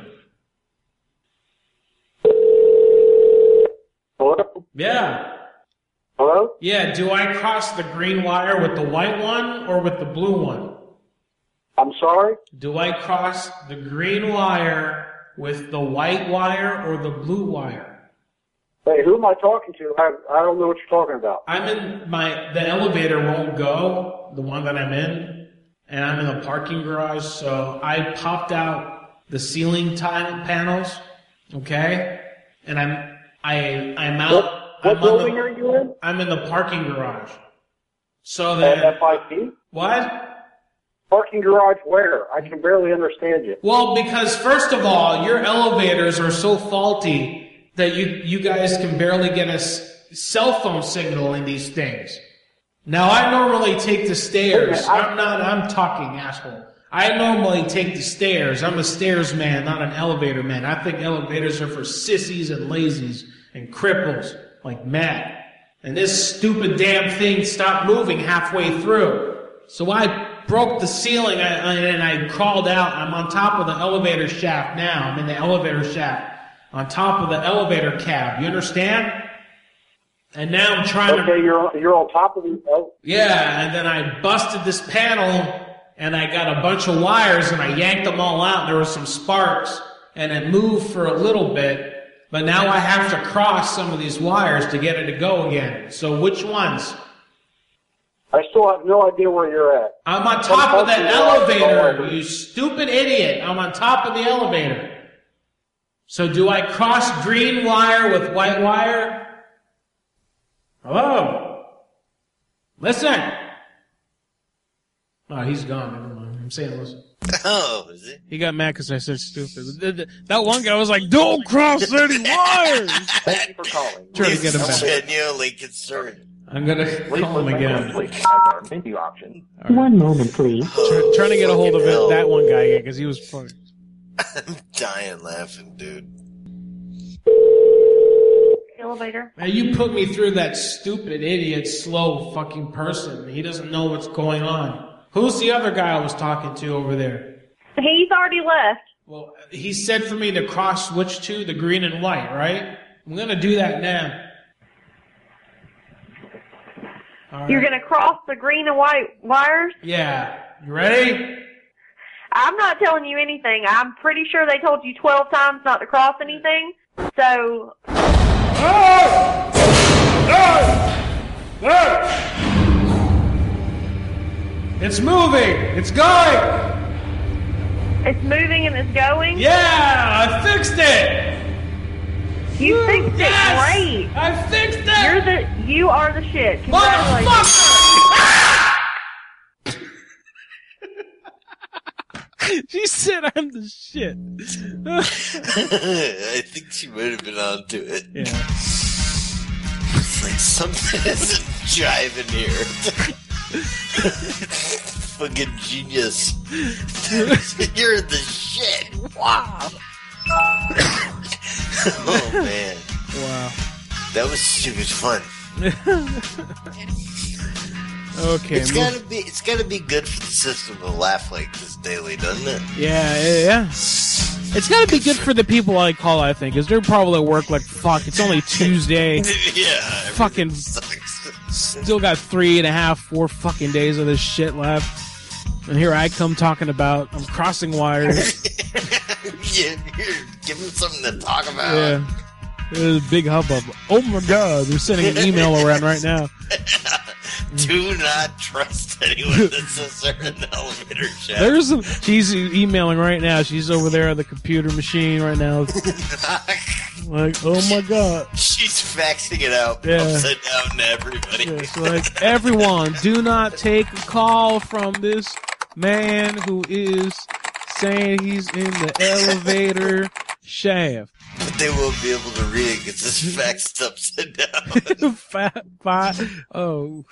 Hello? Yeah. Hello? Yeah, do I cross the green wire with the white one or with the blue one? I'm sorry? Do I cross the green wire with the white wire or the blue wire? Hey, who am I talking to? I don't know what you're talking about. I'm in the elevator won't go, the one that I'm in, and I'm in the parking garage, so I popped out the ceiling tile panels, okay? And I'm out. What building are you in? I'm in the parking garage. So that FIP? What? Parking garage where? I can barely understand you. Well, because first of all, your elevators are so faulty that you guys can barely get a cell phone signal in these things. Now, I normally take the stairs. I'm talking, asshole. I normally take the stairs. I'm a stairs man, not an elevator man. I think elevators are for sissies and lazies and cripples like Matt. And this stupid damn thing stopped moving halfway through. So I broke the ceiling and I crawled out. I'm on top of the elevator shaft now. I'm in the elevator shaft on top of the elevator cab. You understand? And now I'm trying to... Okay, you're on top of the... Oh. Yeah, and then I busted this panel and I got a bunch of wires and I yanked them all out. There were some sparks and it moved for a little bit. But now I have to cross some of these wires to get it to go again. So which ones? I still have no idea where you're at. I'm on top of the elevator, you stupid idiot. I'm on top of the elevator. So do I cross green wire with white wire? Hello? Listen. Oh, he's gone. Never mind. I'm saying listen. Oh, is it? He got mad because I said stupid. That one guy was like, don't cross any wires. Thank you for calling. Trying to get him back. Genuinely concerned. I'm going to call him again. Our menu option. Right. One moment, please. Trying to get a hold of that one guy again because he was funny. I'm dying laughing, dude. elevator. Now you put me through that stupid, idiot, slow fucking person. He doesn't know what's going on. Who's the other guy I was talking to over there? He's already left. Well, he said for me to cross switch to the green and white, right? I'm gonna do that now. All You're right. going to cross the green and white wires? Yeah. You ready? I'm not telling you anything. I'm pretty sure they told you 12 times not to cross anything. So... It's moving! It's going! It's moving and it's going? Yeah! I fixed it! You fixed it great! I fixed it! You are the shit. Congratulations. She said I'm the shit. I think she might have been onto it. Yeah. It's like something isn't jiving here. Fucking genius. You're the shit. Wow. Oh, man. Wow. That was stupid fun. Okay. It's gotta be good for the system to laugh like this daily, doesn't it? Yeah. It's gotta be good for the people I call, I think, because they're probably at work like, fuck, it's only Tuesday. Yeah. Fucking sucks. Still got 3.5, 4 fucking days of this shit left. And here I come talking about I'm crossing wires. You're giving something to talk about. Yeah. There's a big hubbub. Oh my god, they're sending an email around right now. Do not trust anyone that says they're in the elevator shaft. She's emailing right now. She's over there at the computer machine right now. Like, oh my god. She's faxing it out upside down to everybody. Yeah, so like, everyone, do not take a call from this man who is saying he's in the elevator shaft. But they won't be able to read it because it's faxed upside down. Oh.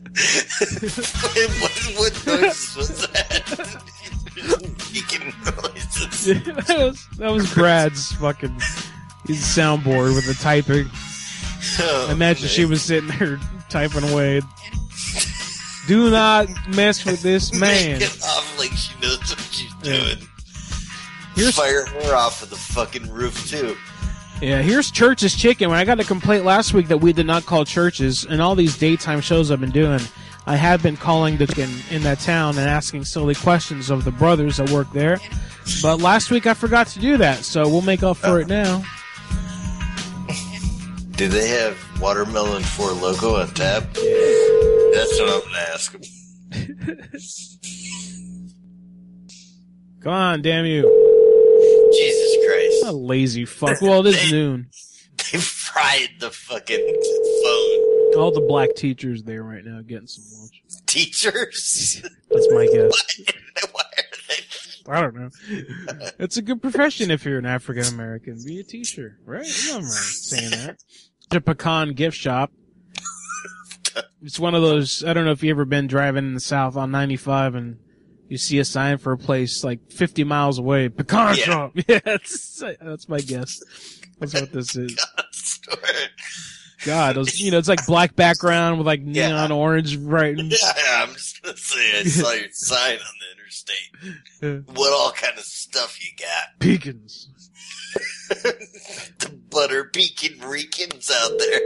what noise was that? Beacon noises. That was Brad's fucking his soundboard with the typing. Oh, Imagine man. she was sitting there typing away. Do not mess with this man. Make it off like she knows what she's doing. Fire her off of the fucking roof, too. Yeah, here's Church's Chicken. When I got a complaint last week that we did not call Church's, and all these daytime shows I've been doing, I have been calling in that town and asking silly questions of the brothers that work there. But last week I forgot to do that, so we'll make up for it now. Do they have Watermelon 4 Loco on tap? That's what I'm going to ask them. Come on, damn you. Jesus Christ. A lazy fuck. Well, it is noon. They fried the fucking phone. All the black teachers there right now getting some lunch. Teachers? That's my guess. Why are they? I don't know. It's a good profession if you're an African American. Be a teacher, right? I'm right saying that. It's a pecan gift shop. It's one of those, I don't know if you've ever been driving in the South on 95 and you see a sign for a place like 50 miles away. Pecan shop. Yeah, that's my guess. That's what this is. God, those, it's like black background with like neon orange writing. Yeah, I'm just going to say I saw your sign on the interstate. What all kind of stuff you got? Pecans. The butter pecan recans out there.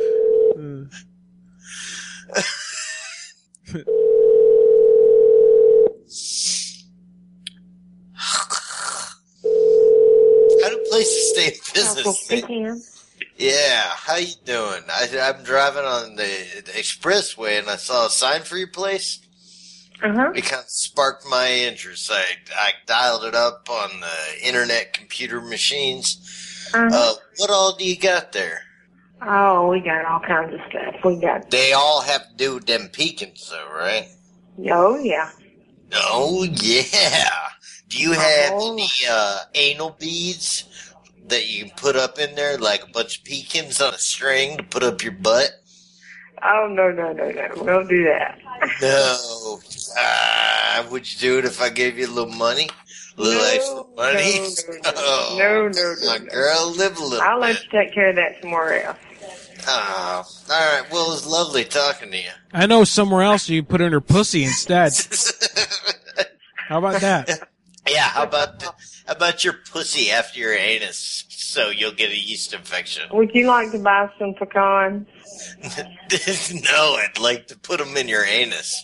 How do places stay in business? Yeah, how you doing? I'm driving on the expressway and I saw a sign for your place. Uh-huh. It kind of sparked my interest. I dialed it up on the internet computer machines. Uh-huh. What all do you got there? Oh, we got all kinds of stuff. We got... They all have to do with them pecans, though, right? Oh, yeah. Oh, yeah. Do you have any anal beads that you can put up in there, like a bunch of pecans on a string to put up your butt? Oh, no. We don't do that. No. Would you do it if I gave you a little money? A little extra money? No. My girl, live a little I'll let bit. you take care of that somewhere else. Oh, all right. Well, it's lovely talking to you. I know somewhere else you put in her pussy instead. How about that? Yeah, how about your pussy after your anus so you'll get a yeast infection? Would you like to buy some pecans? No, I'd like to put them in your anus.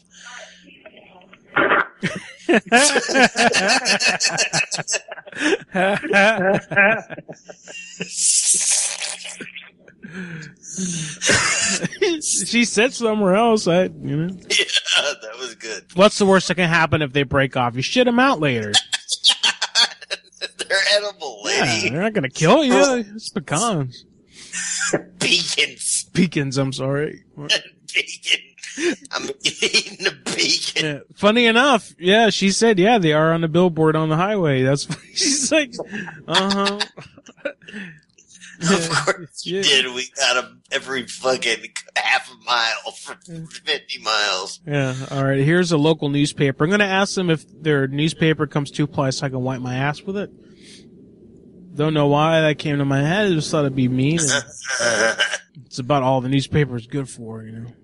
She said somewhere else. Yeah, that was good. What's the worst that can happen if they break off? You shit them out later. They're edible, lady. Yeah, they're not gonna kill you. It's pecans. Pecans, I'm sorry. Bacon. I'm eating a bacon. Yeah. Funny enough, yeah, she said, yeah, they are on the billboard on the highway. That's she's like, Of course you did. We got them every fucking half a mile for 50 miles. Yeah, all right. Here's a local newspaper. I'm going to ask them if their newspaper comes 2-ply so I can wipe my ass with it. Don't know why that came to my head. I just thought it'd be mean. It's about all the newspaper's good for, you know.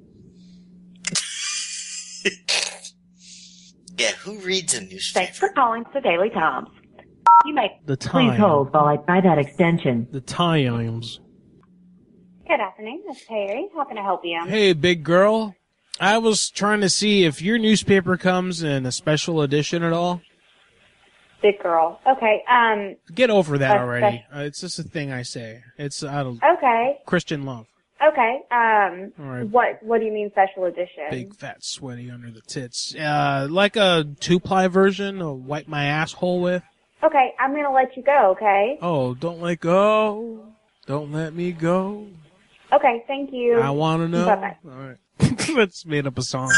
Yeah, who reads a newspaper? Thanks for calling the Daily Times. You may The please Times. hold while I try that extension. The Times. Good afternoon, Miss Perry. How can I help you? Hey, big girl. I was trying to see if your newspaper comes in a special edition at all. Big girl. Okay. Get over that a already. It's just a thing I say. It's out of Okay. Christian love. Okay. All right. What do you mean special edition? Big, fat, sweaty under the tits. Like a 2-ply version to wipe my asshole with. Okay, I'm gonna let you go. Okay. Oh, don't let go. Don't let me go. Okay. Thank you. I want to know. Bye-bye. All right. Let's made up a song.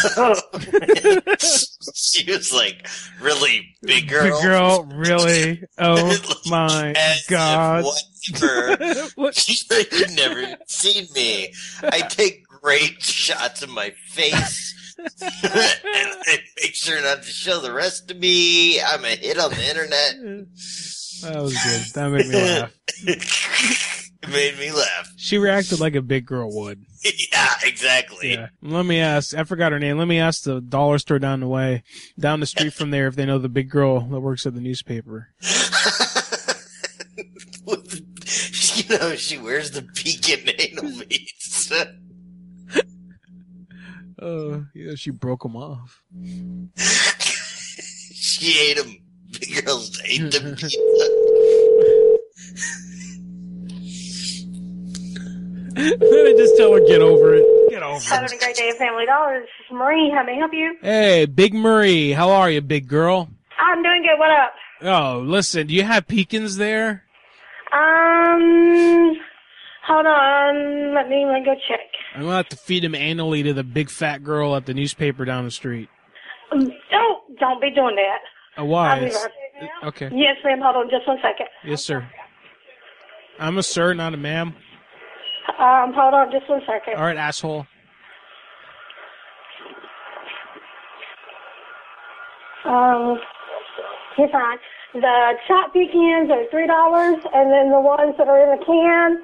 She was like, really, big girl? Big girl, really? Oh my God. You've never seen me. I take great shots of my face. and make sure not to show the rest of me. I'm a hit on the internet. That was good. That made me laugh. It made me laugh. She reacted like a big girl would. Yeah, exactly. Yeah. Let me ask. I forgot her name. Let me ask the dollar store down the street from there, if they know the big girl that works at the newspaper. You know, she wears the pecan anal beads. Oh, yeah, she broke them off. She ate them. Big girls ate them pizza. Then I just tell her, get over it. Get over it. Having a great day at Family Dollar. This is Marie. How may I help you? Hey, Big Marie. How are you, big girl? I'm doing good. What up? Oh, listen, do you have pecans there? Hold on. Let me go check. I'm going to have to feed them anally to the big fat girl at the newspaper down the street. Don't be doing that. Why? I'll be right back. Okay. Yes, ma'am. Hold on just 1 second. Yes, sir. I'm a sir, not a ma'am. Hold on just 1 second. All right, asshole. You're fine. The chopped pecans are $3, and then the ones that are in the can,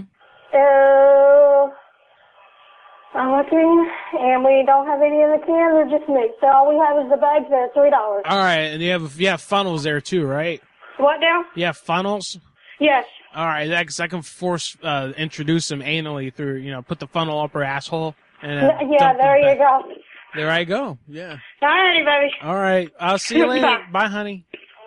looking, and we don't have any in the can. They're just mixed. So all we have is the bags that are $3. All right, and you have funnels there too, right? What now? You have funnels? Yes. All right, because I can introduce them anally through, put the funnel up her asshole. And, yeah, there you go. There I go. Yeah. All righty, baby. All right. I'll see you later. Bye, honey.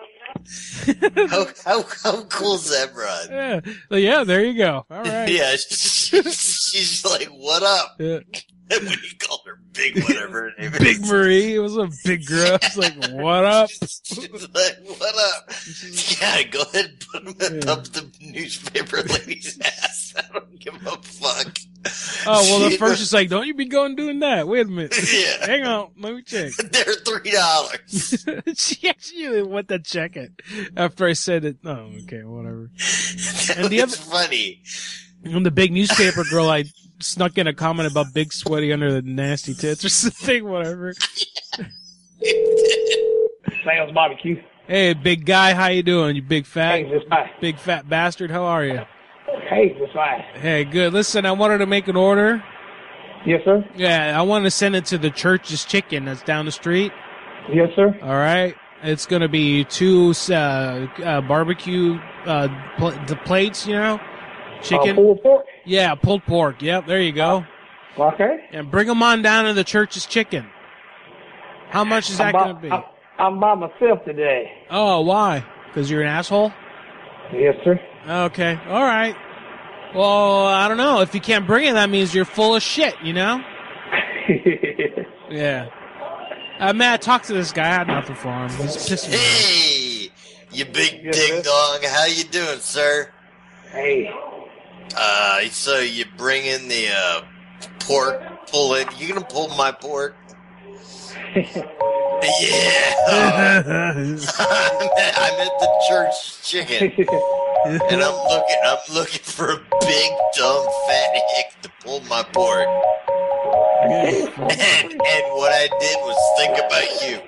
How cool is that, Rod? Yeah, there you go. All right. Yeah, she's like, what up? Yeah. When you call her Big whatever her name is. Big Marie. It was a big girl. It's like, what up? She's like, what up? Yeah, go ahead and put them up the newspaper lady's ass. I don't give a fuck. Oh, well, the first is like, don't you be going doing that. Wait a minute. Yeah. Hang on. Let me check. They're $3. She actually went to check it after I said it. Oh, okay, whatever. And the other funny. And the big newspaper girl, I snuck in a comment about big sweaty under the nasty tits or something, whatever. Sam's Barbecue. Hey, big guy, how you doing? You big fat, Hey, just fine. big fat bastard. How are you? Hey, just fine. Hey, good. Listen, I wanted to make an order. Yes, sir. Yeah, I want to send it to the Church's Chicken that's down the street. Yes, sir. All right. It's going to be 2 barbecue the plates, you know, chicken. Pulled pork? Yeah, pulled pork. Yep, there you go. Okay. And bring them on down to the Church's Chicken. How much is that going to be? I'm by myself today. Oh, why? Because you're an asshole? Yes, sir. Okay. All right. Well, I don't know. If you can't bring it, that means you're full of shit, you know? Yeah. Matt, talk to this guy. I had nothing for him. He's pissing me off. Hey, you big ding dong. How you doing, sir? Hey. So you bring in the pork, pull it. You gonna pull my pork? Yeah. I'm at the Church Chicken, and I'm looking for a big dumb fat hick to pull my pork. And what I did was think about you.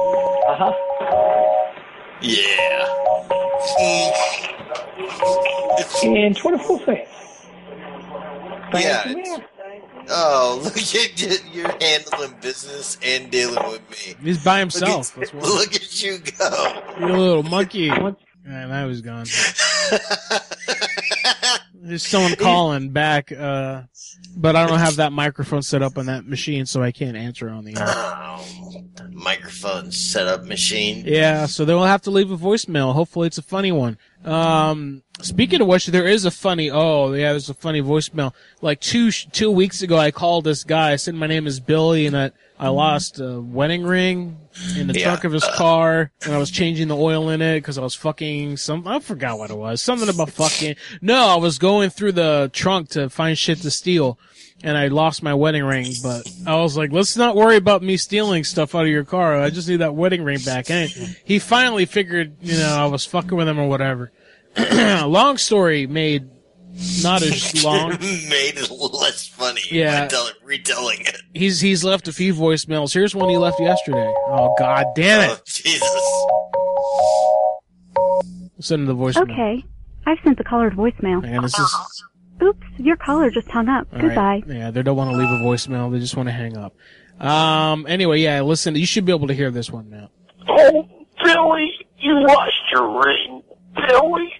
Yeah. And 24 cents. Yeah. Oh, look at you. You're handling business and dealing with me. He's by himself. Look at you go. You little monkey. Man, I was gone. There's someone calling back, but I don't have that microphone set up on that machine, so I can't answer on the air. Microphone setup machine. Yeah, so they'll have to leave a voicemail. Hopefully it's a funny one. Speaking of which, there's a funny voicemail. Like two weeks ago, I called this guy. I said my name is Billy, and I lost a wedding ring in the trunk of his car, and I was changing the oil in it because I was fucking I forgot what it was. Something about fucking. No, I was going through the trunk to find shit to steal, and I lost my wedding ring, but I was like, let's not worry about me stealing stuff out of your car. I just need that wedding ring back. And he finally figured, I was fucking with him or whatever. Long story made not as long. Made it less funny. Yeah. By retelling it. He's left a few voicemails. Here's one he left yesterday. Oh, God damn it. Oh, Jesus. Send him the voicemail. Okay. I've sent the caller voicemail. And this is... Oops, your caller just hung up. All Goodbye. Right. Yeah, they don't want to leave a voicemail. They just want to hang up. Anyway, yeah, listen, you should be able to hear this one now. Oh, Billy, you lost your ring. Billy.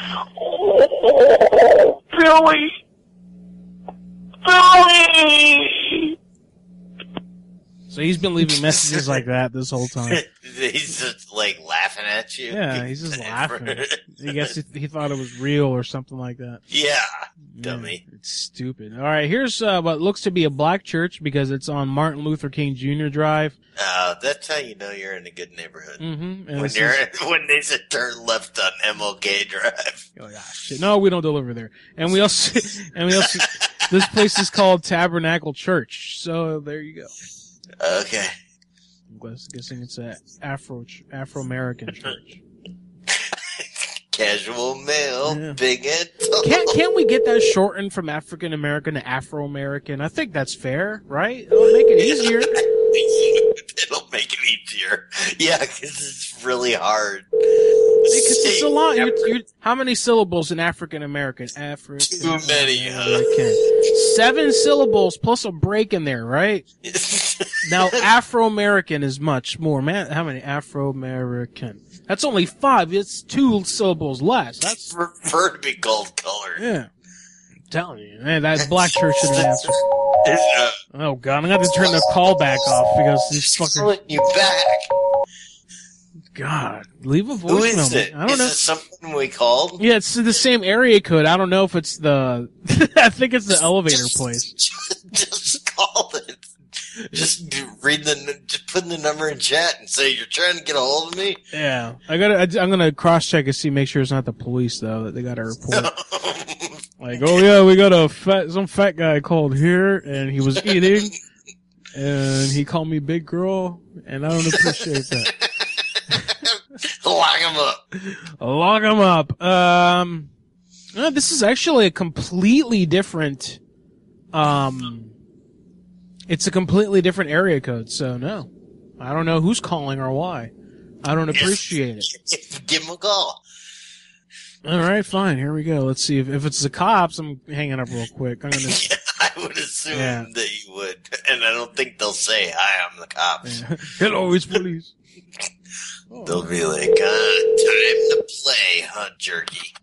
Oh, Billy. Billy! So he's been leaving messages like that this whole time. He's just like laughing at you. Yeah, he's just laughing. I guess he thought it was real or something like that. Yeah, dummy. It's stupid. All right, here's what looks to be a black church because it's on Martin Luther King Jr. Drive. That's how you know you're in a good neighborhood. Mm-hmm. When they said turn left on MLK Drive. Oh yeah, shit. No, we don't deliver there. And we also, this place is called Tabernacle Church. So there you go. Okay. I'm guessing it's an Afro-American church. Casual male, big and tall. Can't we get that shortened from African American to Afro-American? I think that's fair, right? It'll make it easier. It'll make it easier. Yeah, because it's really hard. Because it's a lot. How many syllables in African American? Too many. 7 syllables plus a break in there, right? Now Afro-American is much more. Man, how many Afro-American? That's only 5. It's 2 syllables less. That's prefer to be called color. Yeah, I'm telling you, man, that black church should have answered. Oh God, I'm gonna have to turn the call back off because these fuckers. Calling you back. God, leave a voicemail. Who is it? I don't know. Is it something we called? Yeah, it's the same area code. I don't know if it's the. I think it's the elevator place. Just call it. Just just put in the number in chat and say you're trying to get a hold of me. Yeah, I'm gonna cross check and see, make sure it's not the police though. That they got a report. Like, oh yeah, we got some fat guy called here and he was eating and he called me big girl and I don't appreciate that. Lock him up. Lock him up. No, this is actually a completely different, it's a completely different area code, so no. I don't know who's calling or why. I don't appreciate it. Give him a call. All right, fine. Here we go. Let's see if it's the cops. I'm hanging up real quick. I'm gonna. Yeah, I would assume that you would, and I don't think they'll say, "Hi, I'm the cops." Yeah. Hello, it's police. They'll be like, "Time to play, huh, jerky?"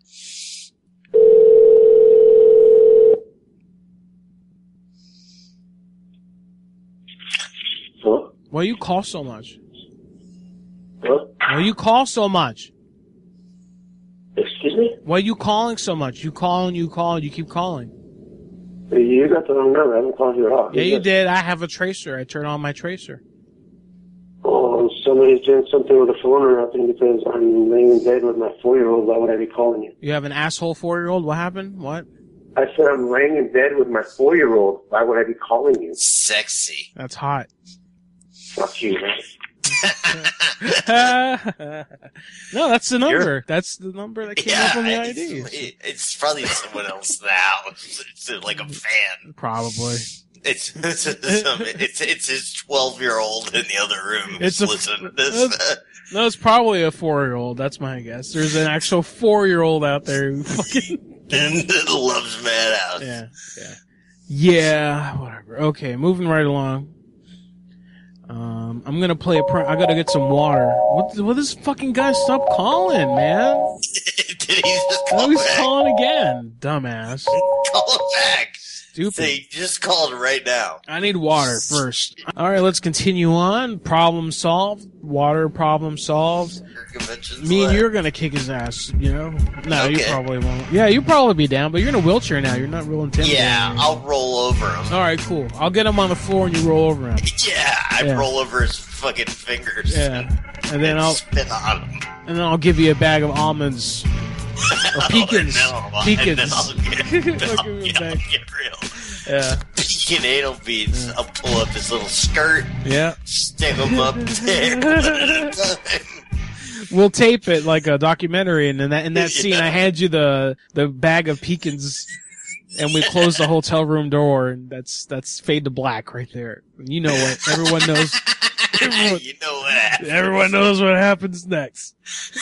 Hello? Why you call so much? Hello? Why you call so much? Excuse me? Why you calling so much? You call and you call and you keep calling. You got the wrong number. I haven't called you at all. Yeah, you did. I have a tracer. I turn on my tracer. Oh, somebody's doing something with the phone or nothing because I'm laying in bed with my 4-year-old. Why would I be calling you? You have an asshole 4-year-old? What happened? What? I said I'm laying in bed with my 4-year-old. Why would I be calling you? Sexy. That's hot. Fuck you, man. No, that's the number. That's the number that came up on the ID. It's probably someone else now. It's like a fan. Probably. It's his 12-year-old in the other room. Listen to this. No, it's probably a 4-year-old. That's my guess. There's an actual 4-year-old out there who fucking and loves Madhouse. Yeah, whatever. Okay, moving right along. I'm gonna play a prank. I gotta get some water. What this fucking guy stop calling, man? Did he just call he's back? calling again, dumbass. Call him back. Stupid. They just called right now. I need water first. All right, let's continue on. Problem solved. Water problem solved. Me and you're gonna kick his ass, you know? No, you probably won't. Yeah, you'll probably be down, but you're in a wheelchair now. You're not real intimidating. Yeah, I'll roll over him. All right, cool. I'll get him on the floor and you roll over him. Yeah, I roll over his fucking fingers. Yeah, and then I'll spit on him. And then I'll give you a bag of almonds. Or pecans. Pecans. I'll get real. Yeah. Pecan anal beads. I'll pull up his little skirt. Yeah. Stick them up there. One at a time. We'll tape it like a documentary, and in that scene, I hand you the bag of pecans, and we close the hotel room door, and that's fade to black right there. You know what? Everyone knows. You know what happens. Everyone knows what happens next.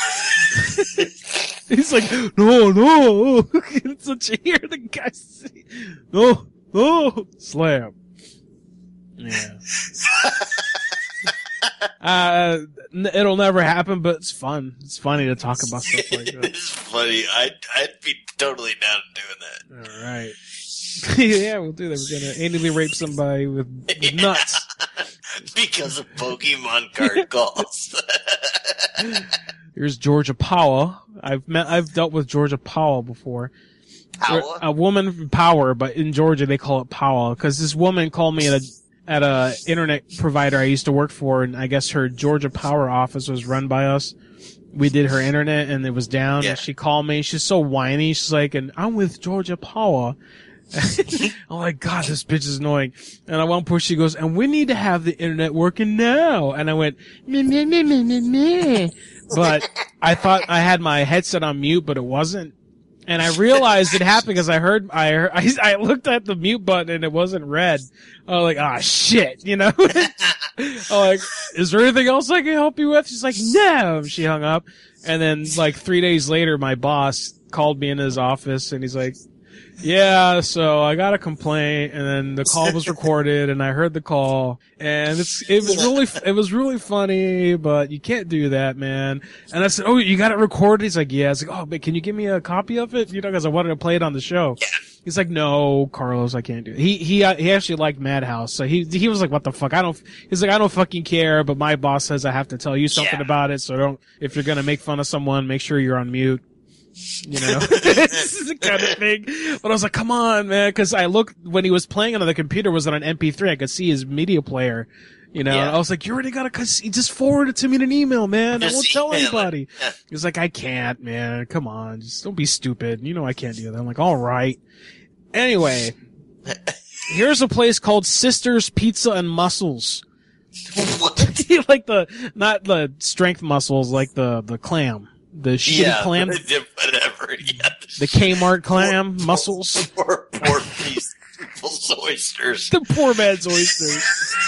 He's like, no. It's such a hear the guy say, no, slam. Yeah. It'll never happen, but it's fun. It's funny to talk about stuff like that. It's funny. I'd be totally down to doing that. All right. Yeah, we'll do that. We're gonna anally rape somebody with nuts. Because of Pokemon card calls. Here's Georgia Powell. I've dealt with Georgia Powell before. Powell? A woman from Power, but in Georgia they call it Powell, because this woman called me at a internet provider I used to work for, and I guess her Georgia Power office was run by us. We did her internet and it was down, and she called me. She's so whiny. She's like, and I'm with Georgia Power. I'm like, God, this bitch is annoying. And at one point she goes, and we need to have the internet working now. And I went, meh. But I thought I had my headset on mute, but it wasn't. And I realized it happened because I looked at the mute button and it wasn't red. I was like, shit, you know? I'm like, is there anything else I can help you with? She's like, no. She hung up. And then like 3 days later, my boss called me in his office and he's like, yeah, so I got a complaint, and then the call was recorded, and I heard the call, and it was really funny, but you can't do that, man. And I said, oh, you got it recorded? He's like, yeah. I was like, oh, but can you give me a copy of it? You know, because I wanted to play it on the show. Yeah. He's like, no, Carlos, I can't do it. He actually liked Madhouse, so he was like, what the fuck? He's like, I don't fucking care, but my boss says I have to tell you something about it, so if you're gonna make fun of someone, make sure you're on mute. You know, this is the kind of thing. But I was like, come on, man. Cause I looked, when he was playing on the computer, was on an MP3. I could see his media player, you know, I was like, you already got he just forwarded it to me in an email, man. I won't tell anybody. Yeah. He's like, I can't, man. Come on. Just don't be stupid. You know, I can't do that. I'm like, all right. Anyway, here's a place called Sisters Pizza and Mussels. Like not the strength mussels, like the clam. The shitty clam. Whatever. The Kmart clam mussels. Poor people's oysters. The poor man's oysters.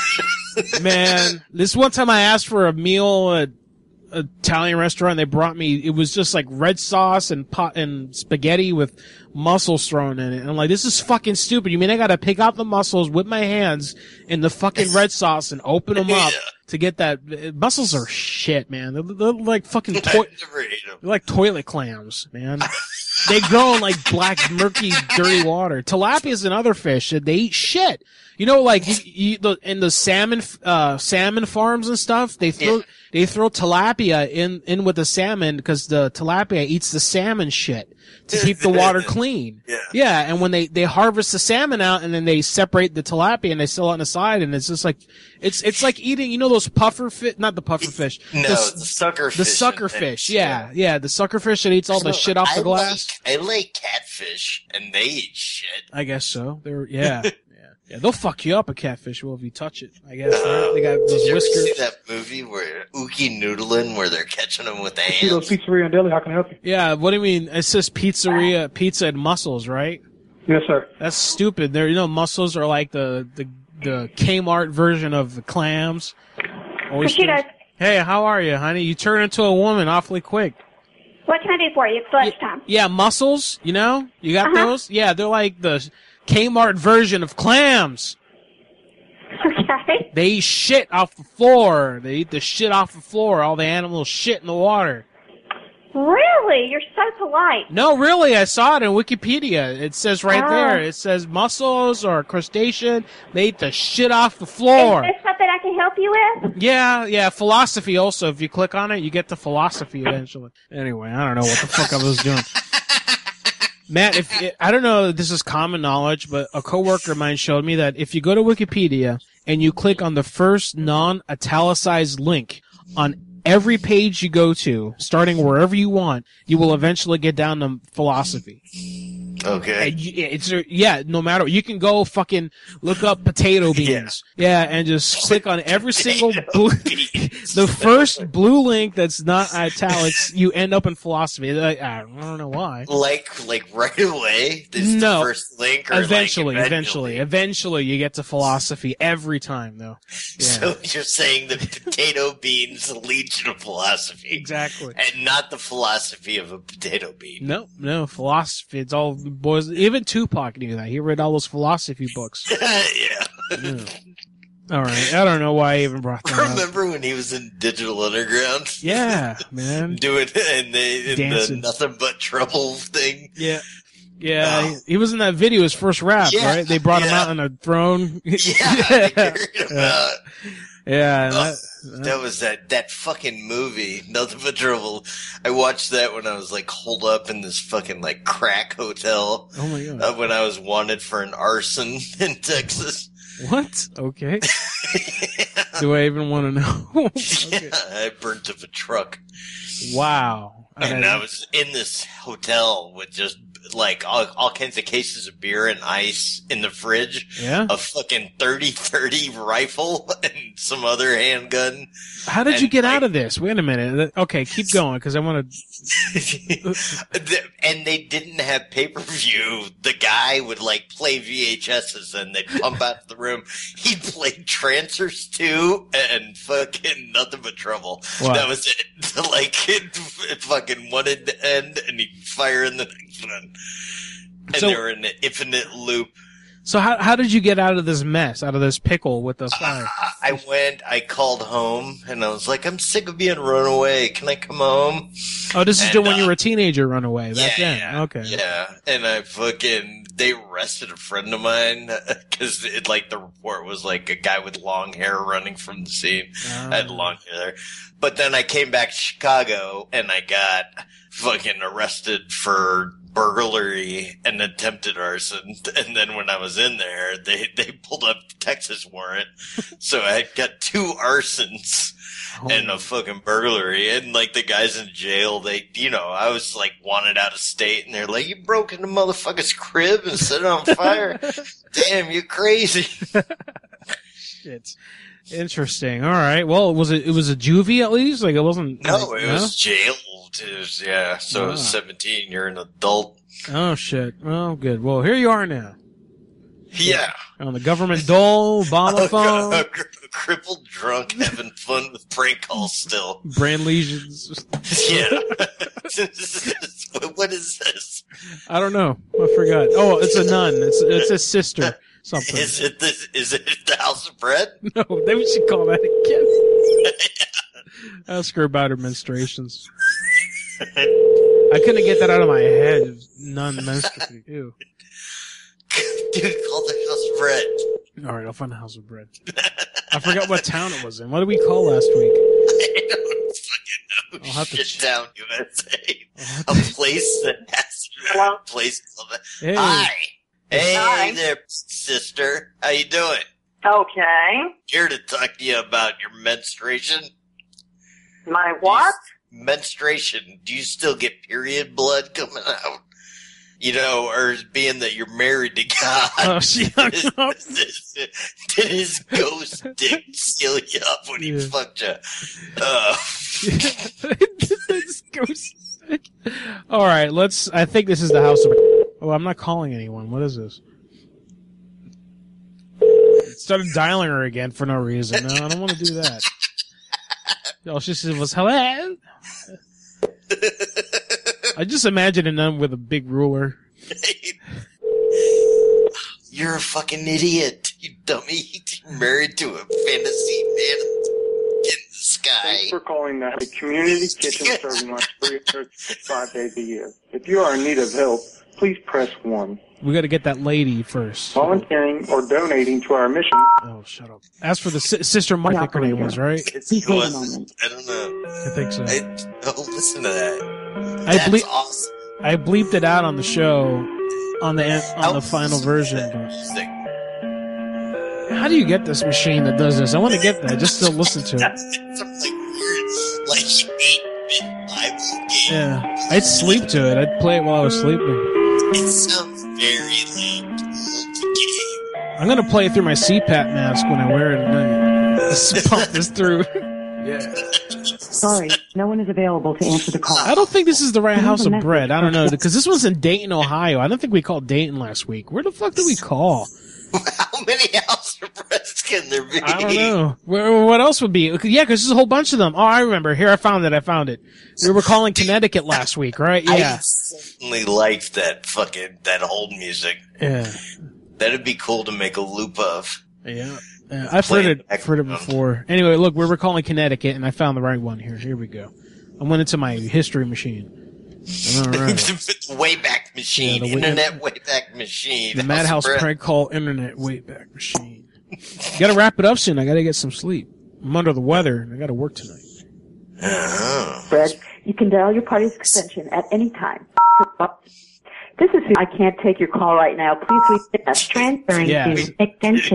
Man, this one time I asked for a meal at an Italian restaurant. They brought me, it was just like red sauce and spaghetti with mussels thrown in it. And I'm like, this is fucking stupid. You mean I gotta pick out the mussels with my hands in the fucking red sauce and open them up to get that? Mussels are shit, man. They're like fucking they're like toilet clams, man. They grow in like black, murky, dirty water. Tilapia is another fish. They eat shit. You know, like in the salmon farms and stuff, they throw tilapia in with the salmon because the tilapia eats the salmon shit to keep the water clean. Yeah. And when they harvest the salmon out and then they separate the tilapia and they sell it on the side, and it's just like, it's like eating, you know, those puffer fish, not the puffer fish. No, the sucker fish. The sucker fish. Yeah. The sucker fish that eats all the shit off the glass. I like catfish and they eat shit. I guess so. Yeah, they'll fuck you up, a catfish will, if you touch it, I guess. Right? They got those Did you whiskers. ever see that movie where Ookie Noodlin', where they're catching them with the hands? Cheetos Pizzeria and Deli, how can I help you? Yeah, what do you mean? It says pizza and mussels, right? Yes, sir. That's stupid. Mussels are like the Kmart version of the clams. Oysters. Hey, how are you, honey? You turn into a woman awfully quick. What can I do for you? It's lunchtime. Yeah, mussels, you know? You got those? Yeah, they're like the Kmart version of clams. Okay. They eat shit off the floor. They eat the shit off the floor. All the animals shit in the water. Really? You're so polite. No, really. I saw it in Wikipedia. It says right there. It says mussels or crustacean. They eat the shit off the floor. Is there something I can help you with? Yeah. Philosophy also. If you click on it, you get to philosophy eventually. Anyway, I don't know what the fuck I was doing. Matt, I don't know if this is common knowledge, but a coworker of mine showed me that if you go to Wikipedia and you click on the first non-italicized link on every page you go to, starting wherever you want, you will eventually get down to philosophy. Okay. No matter, you can go fucking look up potato beans. Yeah, and just click on every single the first blue link that's not italics, you end up in philosophy. Like, I don't know why. Like right away? This is the first link? Or Eventually you get to philosophy every time, though. Yeah. So you're saying the potato beans lead you to philosophy. Exactly. And not the philosophy of a potato bean. No, philosophy. It's all boys. Even Tupac knew that. He read all those philosophy books. Yeah. All right. I don't know why I even brought that up. Remember when he was in Digital Underground? Yeah, man. Doing the Nothing But Trouble thing? Yeah. Yeah, he was in that video, his first rap, right? They brought him out on a throne. That was that fucking movie, Nothing But Trouble. I watched that when I was like holed up in this fucking like crack hotel. Oh my god! When I was wanted for an arson in Texas. What? Okay. Do I even want to know? Okay. Yeah, I burnt up a truck. Wow. And I was in this hotel with just like all kinds of cases of beer and ice in the fridge. Yeah. A fucking 30-30 rifle and some other handgun. How did you get out of this? Wait a minute. Okay, keep going because I want to. And they didn't have pay-per-view. The guy would like play VHSs and they'd pump out the room. He played Trancers 2 and fucking Nothing But Trouble. Wow. That was it. Like it fucking wanted to end and he'd fire in the next one. And they were in an infinite loop. So how did you get out of this mess, out of this pickle with the fire? I called home and I was like, I'm sick of being run away. Can I come home? Oh, this is when you were a teenager run away back then. Yeah. Okay. Yeah. And they arrested a friend of mine because the report was like a guy with long hair running from the scene. I had long hair. But then I came back to Chicago and I got fucking arrested for burglary and attempted arson. And then when I was in there, they pulled up the Texas warrant. So I got 2 arsons and a fucking burglary. And like the guys in jail, I was like wanted out of state and they're like, you broke into motherfucker's crib and set it on fire. Damn, you're crazy. Shit. Interesting. All right. Well, it was a juvie at least? Like it wasn't. No, it was jail it is, yeah. So 17, you're an adult. Oh, shit. Oh, good. Well, here you are now. Yeah. On the government dole, Obama phone. A crippled drunk having fun with prank calls still. Brain lesions. Yeah. What is this? I don't know. I forgot. Oh, it's a nun. It's a sister. Something. Is it the House of Bread? No, maybe we should call that again. Ask her about her menstruations. I couldn't get that out of my head. Nun menstruating. Ew. Dude, call the House of Bread. All right, I'll find the House of Bread. I forgot what town it was in. What did we call last week? I don't fucking know. I'll have to Shit down, USA. A place that has a place called that. Hey. Hi. Hey Hi. there, sister. How you doing? Okay. Here to talk to you about your menstruation. My what? Menstruation. Do you still get period blood coming out? You know, or being that you're married to God. Oh, she hung up. Did his ghost dick seal you up when he fucked you? This ghost dick. All right, I think this is the House of... Oh, I'm not calling anyone. What is this? Started dialing her again for no reason. No, I don't want to do that. All she said was, hello? I just imagine a nun with a big ruler. You're a fucking idiot, you dummy. You're married to a fantasy man in the sky. Thanks for calling the community kitchen serving lunch free of charge 5 days a year. If you are in need of help, please press 1. We got to get that lady first. Volunteering or donating to our mission. Oh, shut up. As for the Sister Martha, I think her name was, right? I don't know. I think so. Oh, listen to that. I That's awesome. I bleeped it out on the show, on the final version. But how do you get this machine that does this? I want to get that just to listen to it. Something weird, like 8-bit Bible game. Yeah, I'd sleep to it. I'd play it while I was sleeping. It sounds very lame to game. I'm gonna play it through my CPAP mask when I wear it at night. Just pump this through. Yeah. Sorry, no one is available to answer the call. I don't think this is the right House of Bread. I don't know, because this one's in Dayton, Ohio. I don't think we called Dayton last week. Where the fuck did we call? How many House of Breads can there be? I don't know. What else would be? Yeah, because there's a whole bunch of them. Oh, I remember. Here, I found it. We were calling Connecticut last week, right? Yeah. I certainly liked that old music. Yeah. That'd be cool to make a loop of. Yeah. I've heard it before. Anyway, look, we're calling Connecticut, and I found the right one here. Here we go. I went into my history machine. Wayback Machine. Yeah, Internet Wayback Machine. The Madhouse prank call Internet Wayback Machine. Gotta wrap it up soon. I gotta get some sleep. I'm under the weather, and I gotta work tonight. Fred, you can dial your party's extension at any time. This is I can't take your call right now. Please leave a transferring to extension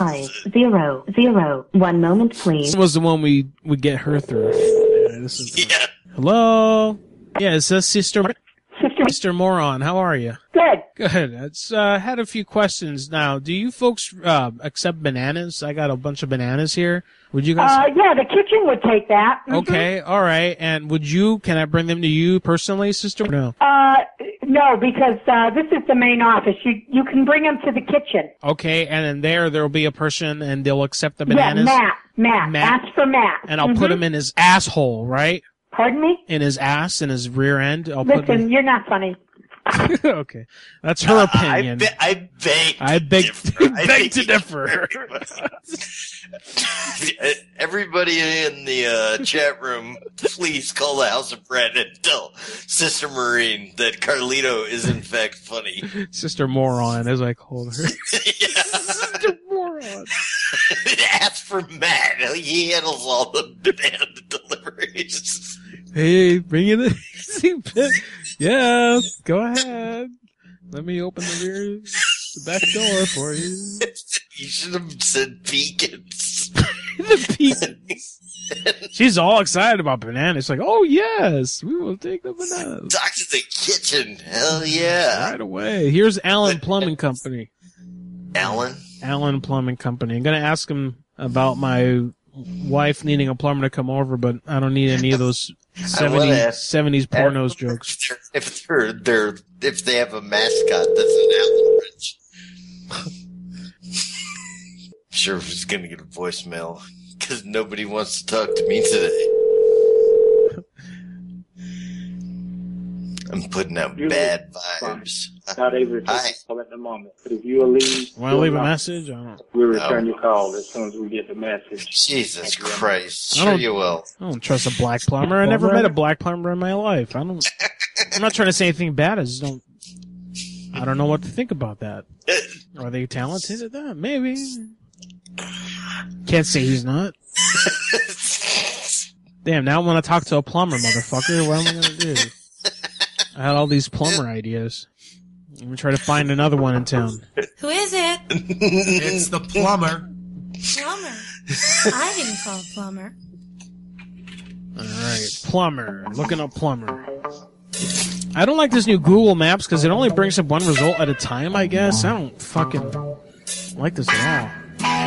500. 1 moment, please. This was the one we would get her through. Hello? Yeah, it says Sister Moron. How are you? Good. Good. It's had a few questions now. Do you folks accept bananas? I got a bunch of bananas here. Would you guys? Yeah, the kitchen would take that. Mm-hmm. Okay, all right. And can I bring them to you personally, Sister? No. No, because this is the main office. You can bring them to the kitchen. Okay, and then there'll be a person, and they'll accept the bananas. Yeah, Matt. Ask for Matt. And I'll put him in his asshole, right? Pardon me? In his ass, in his rear end. Listen, you're not funny. Okay, that's her opinion. I beg to differ. Everybody in the chat room, please call the House of Bread and tell Sister Maureen that Carlito is in fact funny. Sister Moron, as I called her. Sister Moron. Ask for Matt. He handles all the banana deliveries. Hey, bring it in. Yeah, go ahead. Let me open the back door for you. You should have said pecans. The pecans. She's all excited about bananas. She's like, oh yes, we will take the bananas. Talk to the kitchen. Hell yeah. Right away. Here's Allen Plumbing Company. Allen Plumbing Company. I'm going to ask him about my wife needing a plumber to come over, but I don't need any of those 70s pornos jokes. If they have a mascot that's an Allen wrench. I'm sure he's going to get a voicemail because nobody wants to talk to me today. I'm putting out bad vibes. Not able to take a call at the moment, but if you will leave, want to leave a message? We'll return your call as soon as we get the message. Jesus Christ! Sure you will. I don't trust a black plumber. I never met a black plumber in my life. I'm not trying to say anything bad. I just don't. I don't know what to think about that. Are they talented at that? Maybe. Can't say he's not. Damn! Now I want to talk to a plumber, motherfucker. What am I gonna do? I had all these plumber ideas. I'm going to try to find another one in town. Who is it? It's the plumber. Plumber? I didn't call plumber. Alright, plumber. Looking up plumber. I don't like this new Google Maps because it only brings up one result at a time, I guess. I don't fucking like this at all.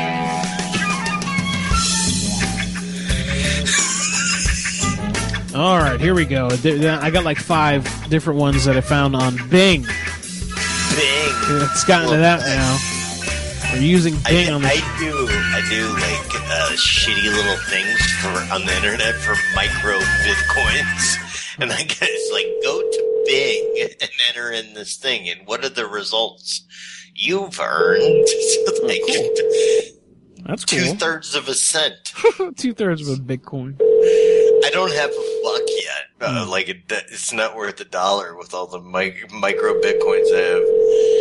Alright, here we go. I got like 5 different ones that I found on Bing. Bing. It's gotten to that now. We're using Bing on the... I do like shitty little things on the internet for micro bitcoins. And I guess like go to Bing and enter in this thing. And what are the results? You've earned like That's cool. 2/3 of a cent. 2/3 of a Bitcoin. I don't have a fuck yet. Like it's not worth $1 with all the micro bitcoins I have.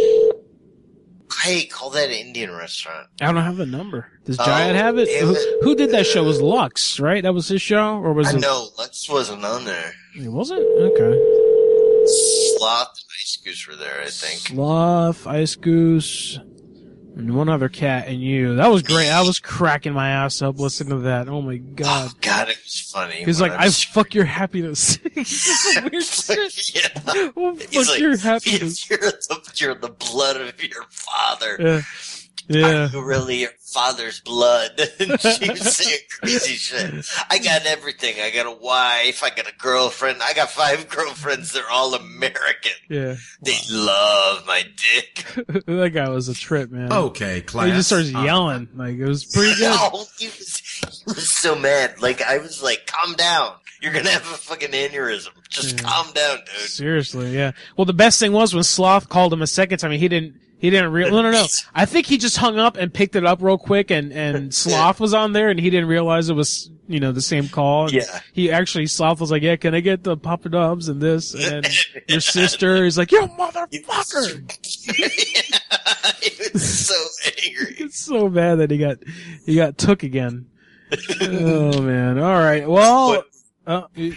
Hey, call that Indian restaurant. I don't have the number. Does Giant have it? Who did that show? It was Lux, right? That was his show, or was it? No, Lux wasn't on there. It wasn't? Okay. Sloth and Ice Goose were there, I think. Sloth, Ice Goose, and one other cat, and you. That was great. I was cracking my ass up listening to that. Oh my god. Oh god, it was funny. He's like, I fuck your happiness. Weird shit. Yeah. Oh, fuck your happiness. You're the blood of your father. Yeah. Are you really your father's blood? And she was saying crazy shit. I got everything. I got a wife. I got a girlfriend. I got 5 girlfriends. They're all American. Yeah. They love my dick. That guy was a trip, man. Okay, class. He just starts yelling. Like, it was pretty good. No, he was so mad. Like, I was like, calm down. You're gonna have a fucking aneurysm. Just calm down, dude. Seriously, yeah. Well, the best thing was when Sloth called him a second time, he didn't realize. No. I think he just hung up and picked it up real quick, and Sloth was on there, and he didn't realize it was, the same call. And Sloth was like, yeah, can I get the Papa Dubs and this? And then your sister is like, you motherfucker! He was so angry. It's so bad that he got took again. Oh man. All right. Well, the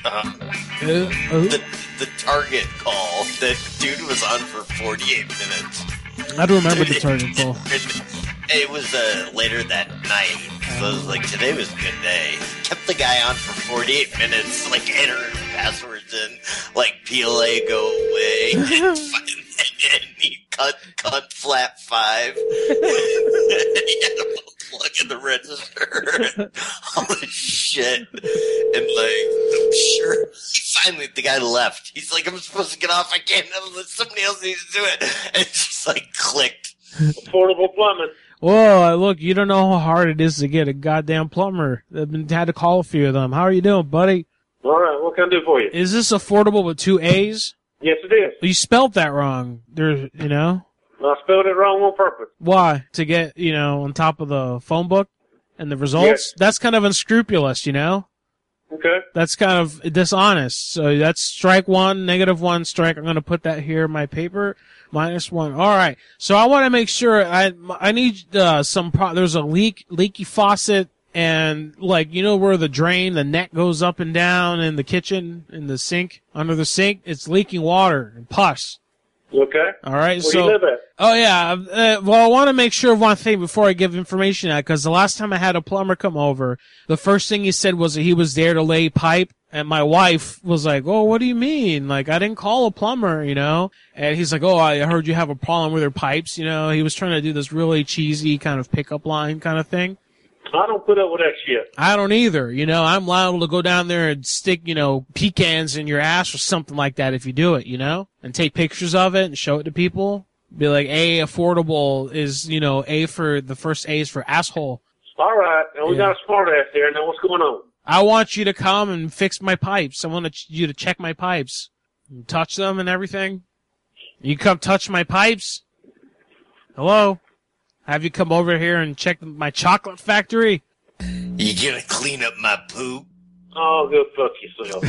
Target call, that dude was on for 48 minutes. I don't remember the Target call. It was later that night, so I was like, today was a good day. Kept the guy on for 48 minutes, like entering passwords in, like PLA go away, and he cut flat 5. He had to plug in the register, all this shit, and like, I'm sure finally the guy left. He's like, I'm supposed to get off. I can't. Somebody else needs to do it. And it just like clicked. Affordable plumbing. Whoa, look, you don't know how hard it is to get a goddamn plumber. I've had to call a few of them. How are you doing, buddy? All right, what can I do for you? Is this affordable with 2 A's? Yes, it is. You spelled that wrong. I spelled it wrong on purpose. Why? To get, on top of the phone book and the results? Yes. That's kind of unscrupulous, Okay. That's kind of dishonest. So that's strike 1, -1 strike. I'm going to put that here in my paper. -1. All right. So I want to make sure I need there's a leaky faucet, and where the drain, the neck goes up and down in the kitchen, in the sink, under the sink, it's leaking water and pus. Okay. All right. Where do you live at? Oh yeah. Well, I want to make sure of one thing before I give information out, because the last time I had a plumber come over, the first thing he said was that he was there to lay pipe, and my wife was like, "Oh, what do you mean? Like, I didn't call a plumber, And he's like, "Oh, I heard you have a problem with your pipes." He was trying to do this really cheesy kind of pickup line kind of thing. I don't put up with that shit. I don't either. You know, I'm liable to go down there and stick, you know, pecans in your ass or something like that if you do it, you know? And take pictures of it and show it to people. Be like, affordable is, you know, the first A is for asshole. All right. Now we got a smart ass there. Now what's going on? I want you to come and fix my pipes. I want you to check my pipes. Touch them and everything. You come touch my pipes? Hello? Have you come over here and check my chocolate factory? You gonna clean up my poop? Oh, go fuck yourself.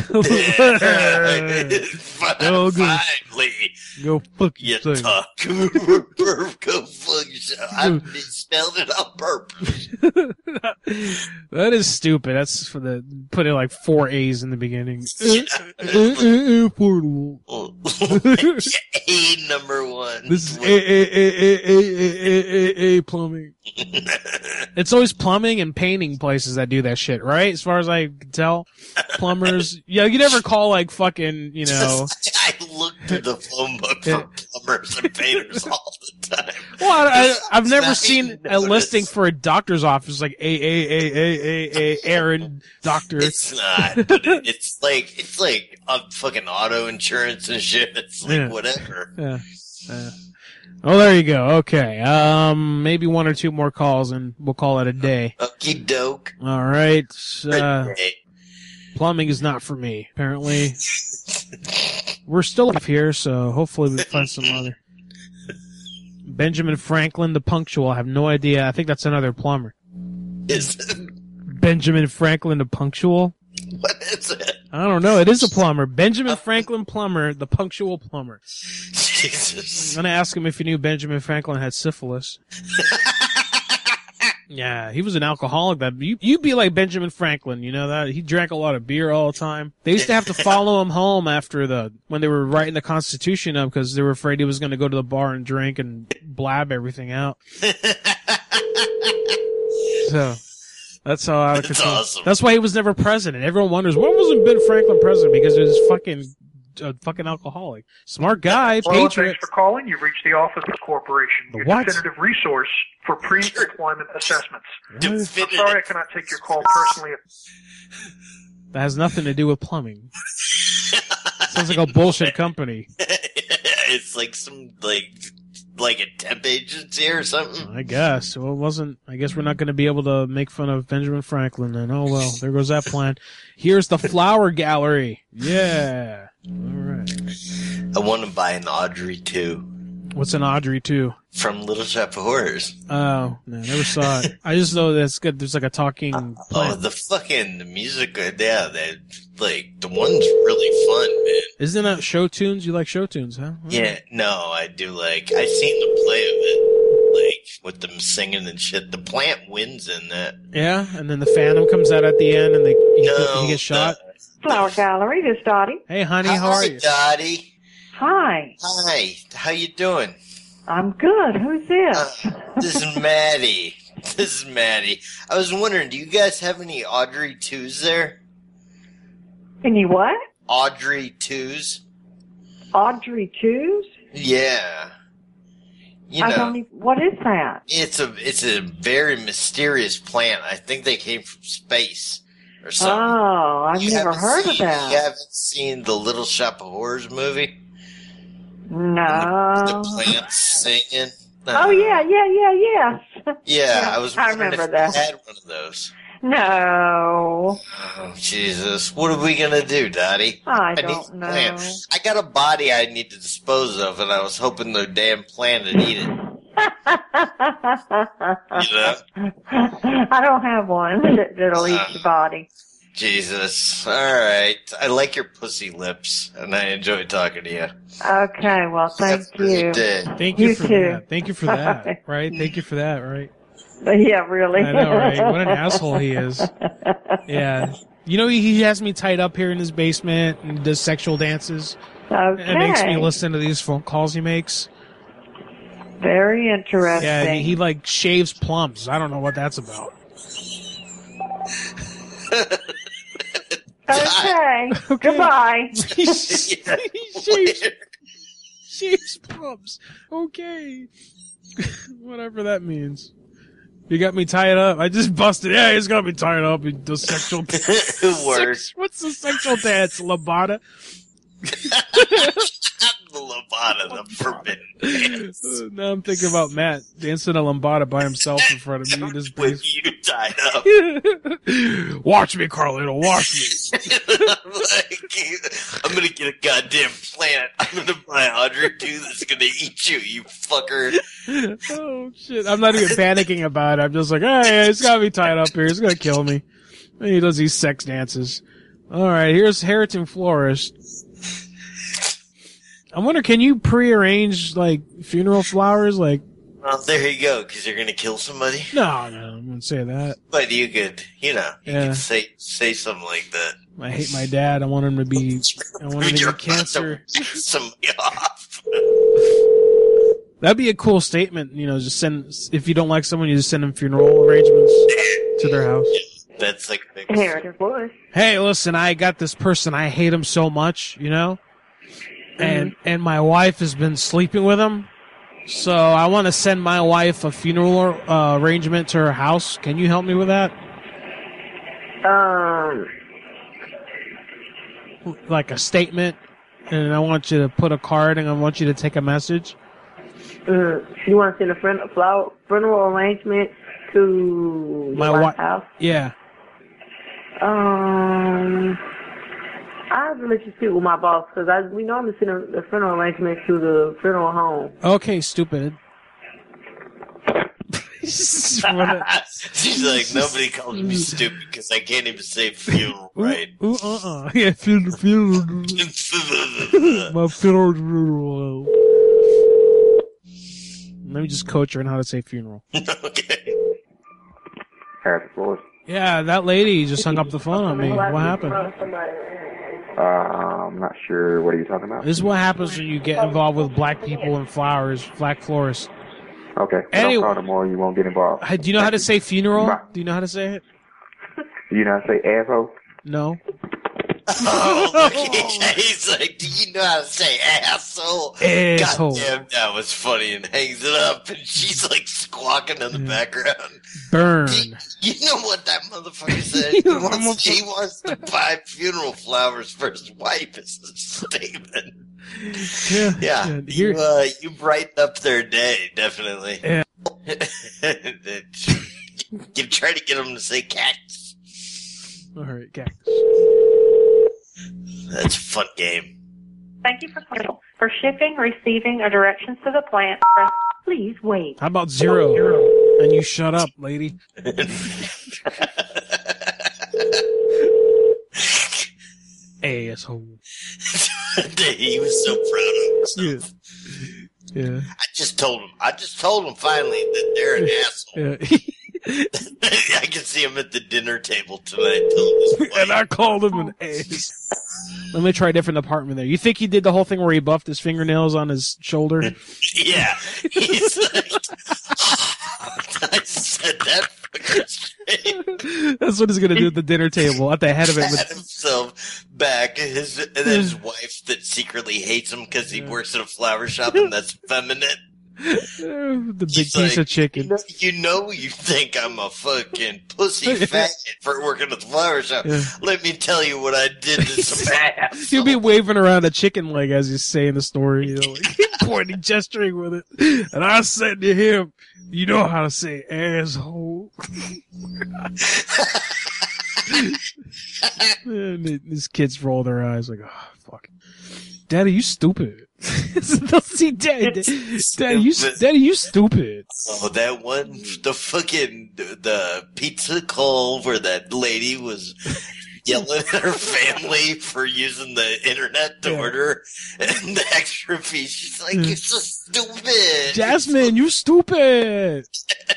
Finally. Go fuck yourself. Go fuck yourself. I misspelled it on purpose. That is stupid. That's for putting like 4 A's in the beginning. Affordable. A number 1. This is A plumbing. It's always plumbing and painting places that do that shit, right? As far as I can tell. Plumbers. Yeah, you never call like fucking, you know. I look through the phone book for plumbers and painters all the time. Well, I've never seen a listing for a doctor's office like Aaron Doctor. It's not, but it's like a fucking auto insurance and shit. It's like whatever. Yeah. Oh, there you go. Okay. Maybe 1 or 2 more calls and we'll call it a day. Okie doke. All right. Plumbing is not for me, apparently. We're still up here, so hopefully we find some other. Benjamin Franklin, the punctual. I have no idea. I think that's another plumber. Is it? Benjamin Franklin, the punctual? What is it? I don't know. It is a plumber. Benjamin Franklin Plumber, the punctual plumber. Jesus. I'm going to ask him if he knew Benjamin Franklin had syphilis. Yeah, he was an alcoholic. You'd be like Benjamin Franklin, you know that? He drank a lot of beer all the time. They used to have to follow him home when they were writing the Constitution up because they were afraid he was going to go to the bar and drink and blab everything out. So, that's how out of control. Awesome. That's why he was never president. Everyone wonders, why wasn't Ben Franklin president? Because he was fucking alcoholic. Smart guy, Hello, patriot. thanks for calling. You've reached the Office of Corporation, your what? definitive resource for pre-employment assessments. I'm Definitive. sorry I cannot take your call personally. That has nothing to do with plumbing. Sounds like a bullshit company. It's like some like a temp agency or something. I guess. Well, it wasn't. I guess we're not going to be able to make fun of Benjamin Franklin then. Oh well, there goes that plan. Here's the flower gallery. Yeah. All right. I want to buy an Audrey too. What's an Audrey 2? From Little Shop of Horrors. Oh, no, never saw it. I just know that's good. There's like a talking plant. Oh, the music, yeah, the one's really fun, man. Isn't that show tunes? You like show tunes, huh? Yeah, no, I do I've seen the play of it, with them singing and shit. The plant wins in that. Yeah, and then the Phantom comes out at the end and he gets shot. Flower Gallery, this is Dottie. Hey, honey, how are you? Dottie. Hi. Hi, how you doing? I'm good. Who's this? This is Maddie. I was wondering, do you guys have any Audrey 2s there? Any what? Audrey 2s. Audrey 2s? Yeah. What is that? It's a very mysterious plant. I think they came from space or something. Oh, I've never heard of that. You haven't seen the Little Shop of Horrors movie? No. The plants singing. Oh, yes. Yeah, I remember if that. you had one of those. No. Oh, Jesus. What are we going to do, Dottie? I don't know. I got a body I need to dispose of, and I was hoping the damn plant would eat it. You know? I don't have one that'll eat your body. Jesus. All right. I like your pussy lips, and I enjoy talking to you. Okay, well, thank you. Thank you for that. Thank you for that. Right? Thank you for that, right? Yeah, really. I know, right? What an asshole he is. Yeah. You know, he has me tied up here in his basement and does sexual dances. Okay. And makes me listen to these phone calls he makes. Very interesting. Yeah, he like shaves plums. I don't know what that's about. Okay. Goodbye. He shaves plums. Okay. Whatever that means. You got me tied up. I just busted. Yeah, he's got me tied up. The sexual. What's the sexual dance? Lambada. The lambada, the forbidden dance. Now I'm thinking about Matt dancing a lambada by himself in front of me. With you tied up. Watch me, Carlito. Watch me. I'm gonna get a goddamn plant. I'm gonna buy Audrey too that's gonna eat you, you fucker. Oh shit! I'm not even panicking about it. I'm just like, hey, he's got me tied up here. He's gonna kill me. And he does these sex dances. All right, here's Harrington Florist. I wonder, can you prearrange like funeral flowers? Like, well, there you go, because you're gonna kill somebody. No, I wouldn't say that. But you could, you could say something like that. I hate my dad. I want him to be. I want him to get cancer. Somebody off. That'd be a cool statement. Just send. If you don't like someone, you just send them funeral arrangements to their house. That's like a big. Hey, listen, I got this person. I hate him so much. And my wife has been sleeping with him, so I want to send my wife a funeral arrangement to her house. Can you help me with that? Like a statement, and I want you to put a card, and I want you to take a message. You want to send a funeral arrangement to my wife's house? Yeah. I have to let you speak with my boss because we normally send a funeral arrangement to the funeral home. Okay, stupid. She's like, nobody calls me stupid because I can't even say funeral right. Yeah, funeral. My funeral. Let me just coach her on how to say funeral. Okay. Yeah, that lady just hung up the phone on me. What happened? I'm not sure. What are you talking about? This is what happens when you get involved with black people and flowers, black florists. Okay. Anyway, don't call them more. You won't get involved. Do you know how to say funeral? Do you know how to say it? Do you know how to say asshole? No. Oh, look, he's like, do you know how to say asshole? Asshole. Goddamn, that was funny, and hangs it up, and she's like squawking in the background. Burn. You know what that motherfucker said? He wants to buy funeral flowers for his wife as a statement. Yeah. You brighten up their day, definitely. Yeah. You try to get them to say cactus. All right, cactus. That's a fun game. Thank you for calling. For shipping, receiving, or directions to the plant, press. Please wait. How about 0? And you shut up, lady. Asshole. He was so proud of himself. Yeah. I just told him finally that they're an asshole. Yeah. I can see him at the dinner table tonight telling his wife. And I called him an ass. Let me try a different department there. You think he did the whole thing where he buffed his fingernails on his shoulder? Yeah. He's like, I said that fucker straight. That's what he's going to do at the dinner table, at the head of it. Pat himself back, and his wife that secretly hates him because he works at a flower shop and that's feminine. The big piece of chicken. You think I'm a fucking pussy faggot for working at the flower shop. Yeah. Let me tell you what I did to some ass. He'll be waving around a chicken leg as he's saying the story, like pointing, gesturing with it. And I said to him, you know how to say asshole. And his kids roll their eyes like, oh, fuck. Daddy, you stupid. See, Daddy, you stupid. Oh, that one, the pizza call where that lady was yelling at her family for using the internet to order and the extra fee. She's like, you're so stupid. Jasmine, you stupid.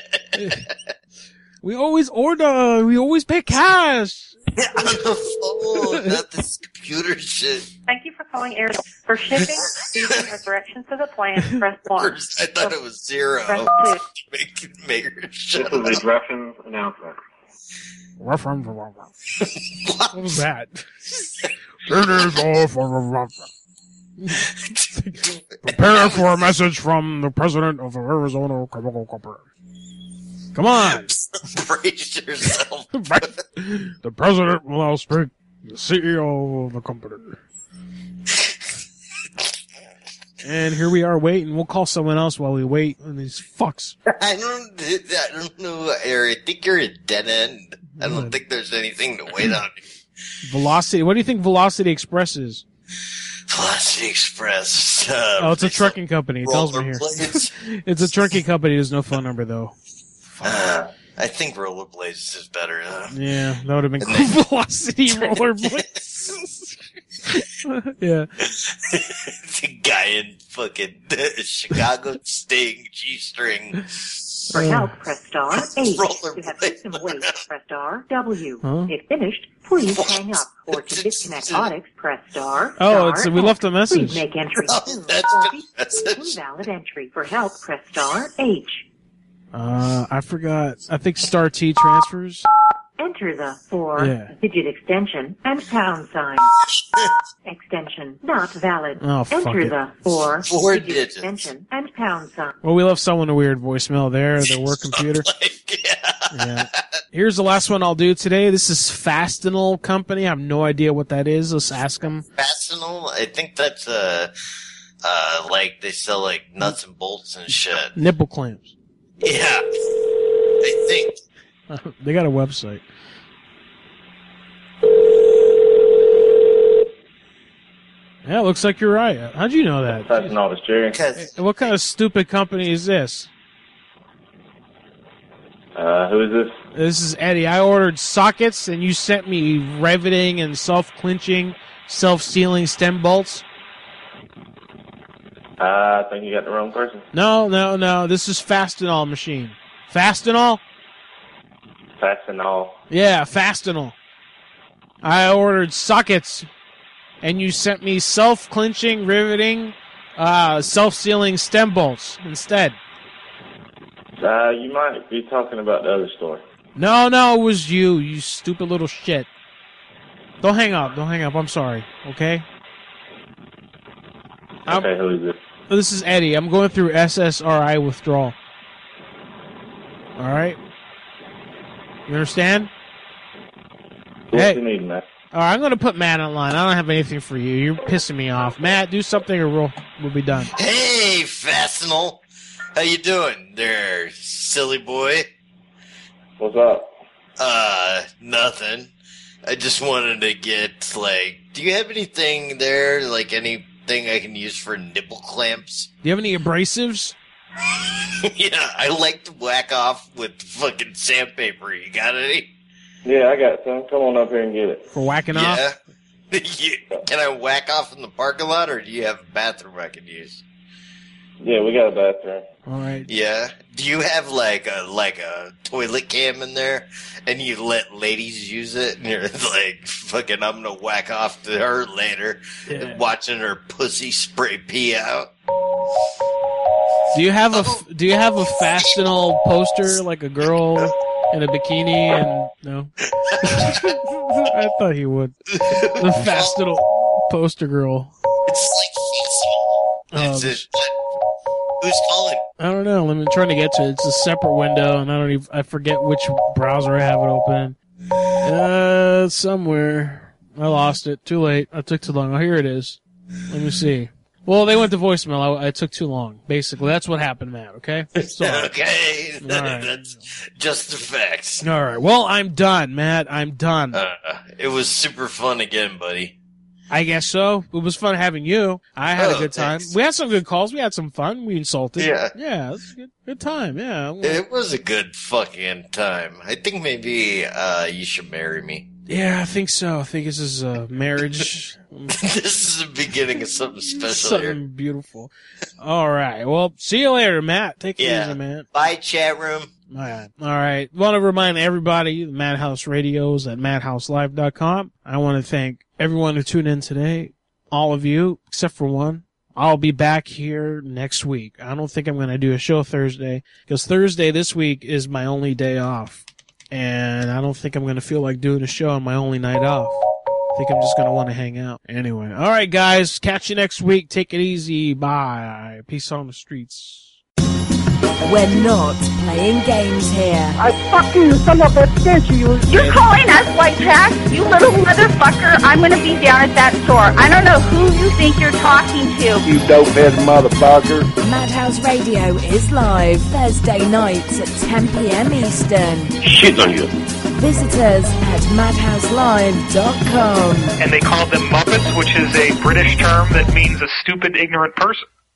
We always order. We always pay cash. On the phone, not this computer shit. Thank you for calling Air. For shipping, receiving, or directions to the plant, press 1. First, I thought it was 0. Press 2. Make her shut This is a directions announcement. What was that? It is all for prepare for a message from the president of Arizona Chemical Corporation. Come on. Brace yourself. The president will now speak. The CEO of the company. And here we are waiting. We'll call someone else while we wait on these fucks. I don't know, Eric. I think you're a dead end. I don't think there's anything to wait on. Velocity. What do you think Velocity Express is? Velocity Express. It's a trucking company. It tells me here. It's a trucking company. There's no phone number, though. I think Rollerblades is better. Yeah, that would have been cool. Velocity Rollerblades. Yeah. The guy in fucking Chicago Sting G-string. For help, press star 8. To have system wait, press star W. If finished, please hang up. Or to disconnect Audix, press star. We left a message. Please make entry. Invalid entry. For help, press star H. I forgot. I think star T transfers. Enter the 4-digit extension and pound sign. Extension not valid. Oh, fuck Enter it. the 4-digit extension and pound sign. Well, we left someone a weird voicemail there, their work computer. Yeah. Here's the last one I'll do today. This is Fastenal Company. I have no idea what that is. Let's ask them. Fastenal? I think that's, like, they sell, like, nuts and bolts and shit. Nipple clamps. Yeah. I think. They got a website. Yeah, looks like you're right. How'd you know that? That's not as Jerry. What kind of stupid company is this? Who is this? This is Eddie. I ordered sockets, and you sent me riveting and self-clinching, self-sealing stem bolts. I think you got the wrong person. No. This is Fastenal machine. Fastenal? Fastenal. Yeah, Fastenal. I ordered sockets, and you sent me self-clinching, riveting, self-sealing stem bolts instead. You might be talking about the other store. No, it was you stupid little shit. Don't hang up. I'm sorry, okay? Okay, who is this? This is Eddie. I'm going through SSRI withdrawal. All right? You understand? What you need, Matt? All right, I'm going to put Matt online. I don't have anything for you. You're pissing me off. Matt, do something or we'll be done. Hey, Fastenal. How you doing there, silly boy? What's up? Nothing. I just wanted to get, like, do you have anything there, like anything I can use for nipple clamps? Do you have any abrasives? Yeah, I like to whack off with fucking sandpaper. You got any? Yeah, I got some. Come on up here and get it. For whacking off? Can I whack off in the parking lot, or do you have a bathroom I can use? Yeah, we got a bathroom. All right. Yeah. Do you have like a toilet cam in there, and you let ladies use it, and you're like, fucking, I'm gonna whack off to her later, watching her pussy spray pee out. Do you have a Fastenal poster, like a girl in a bikini? And no, I thought he would. The Fastenal poster girl. It's like who's calling? I don't know. I'm trying to get to it. It's a separate window, and I forget which browser I have it open. Somewhere. I lost it. Too late. I took too long. Oh, here it is. Let me see. Well, they went to voicemail. I took too long. Basically, that's what happened, Matt. Okay. Okay. All right. That's just the facts. All right. Well, I'm done, Matt. I'm done. It was super fun again, buddy. I guess so. It was fun having you. I had a good time. Thanks. We had some good calls. We had some fun. We insulted. Yeah. Yeah, it was a good time. Yeah. It was a good fucking time. I think maybe you should marry me. Yeah, I think so. I think this is a marriage. This is the beginning of something special Something here. beautiful. All right. Well, see you later, Matt. Take it easy, man. Bye, chat room. All right. Want to remind everybody, the Madhouse Radios at madhouselive.com. I want to thank everyone who tuned in today. All of you, except for one. I'll be back here next week. I don't think I'm going to do a show Thursday, because Thursday this week is my only day off. And I don't think I'm going to feel like doing a show on my only night off. I think I'm just going to want to hang out. Anyway. All right, guys. Catch you next week. Take it easy. Bye. Peace on the streets. We're not playing games here. I fucking son of a bitch, you. You're calling us white trash? You little motherfucker. I'm going to be down at that store. I don't know who you think you're talking to. You dope-head motherfucker. Madhouse Radio is live Thursday nights at 10 p.m. Eastern. Shit on you. Visit us at madhouselive.com. And they call them Muppets, which is a British term that means a stupid, ignorant person.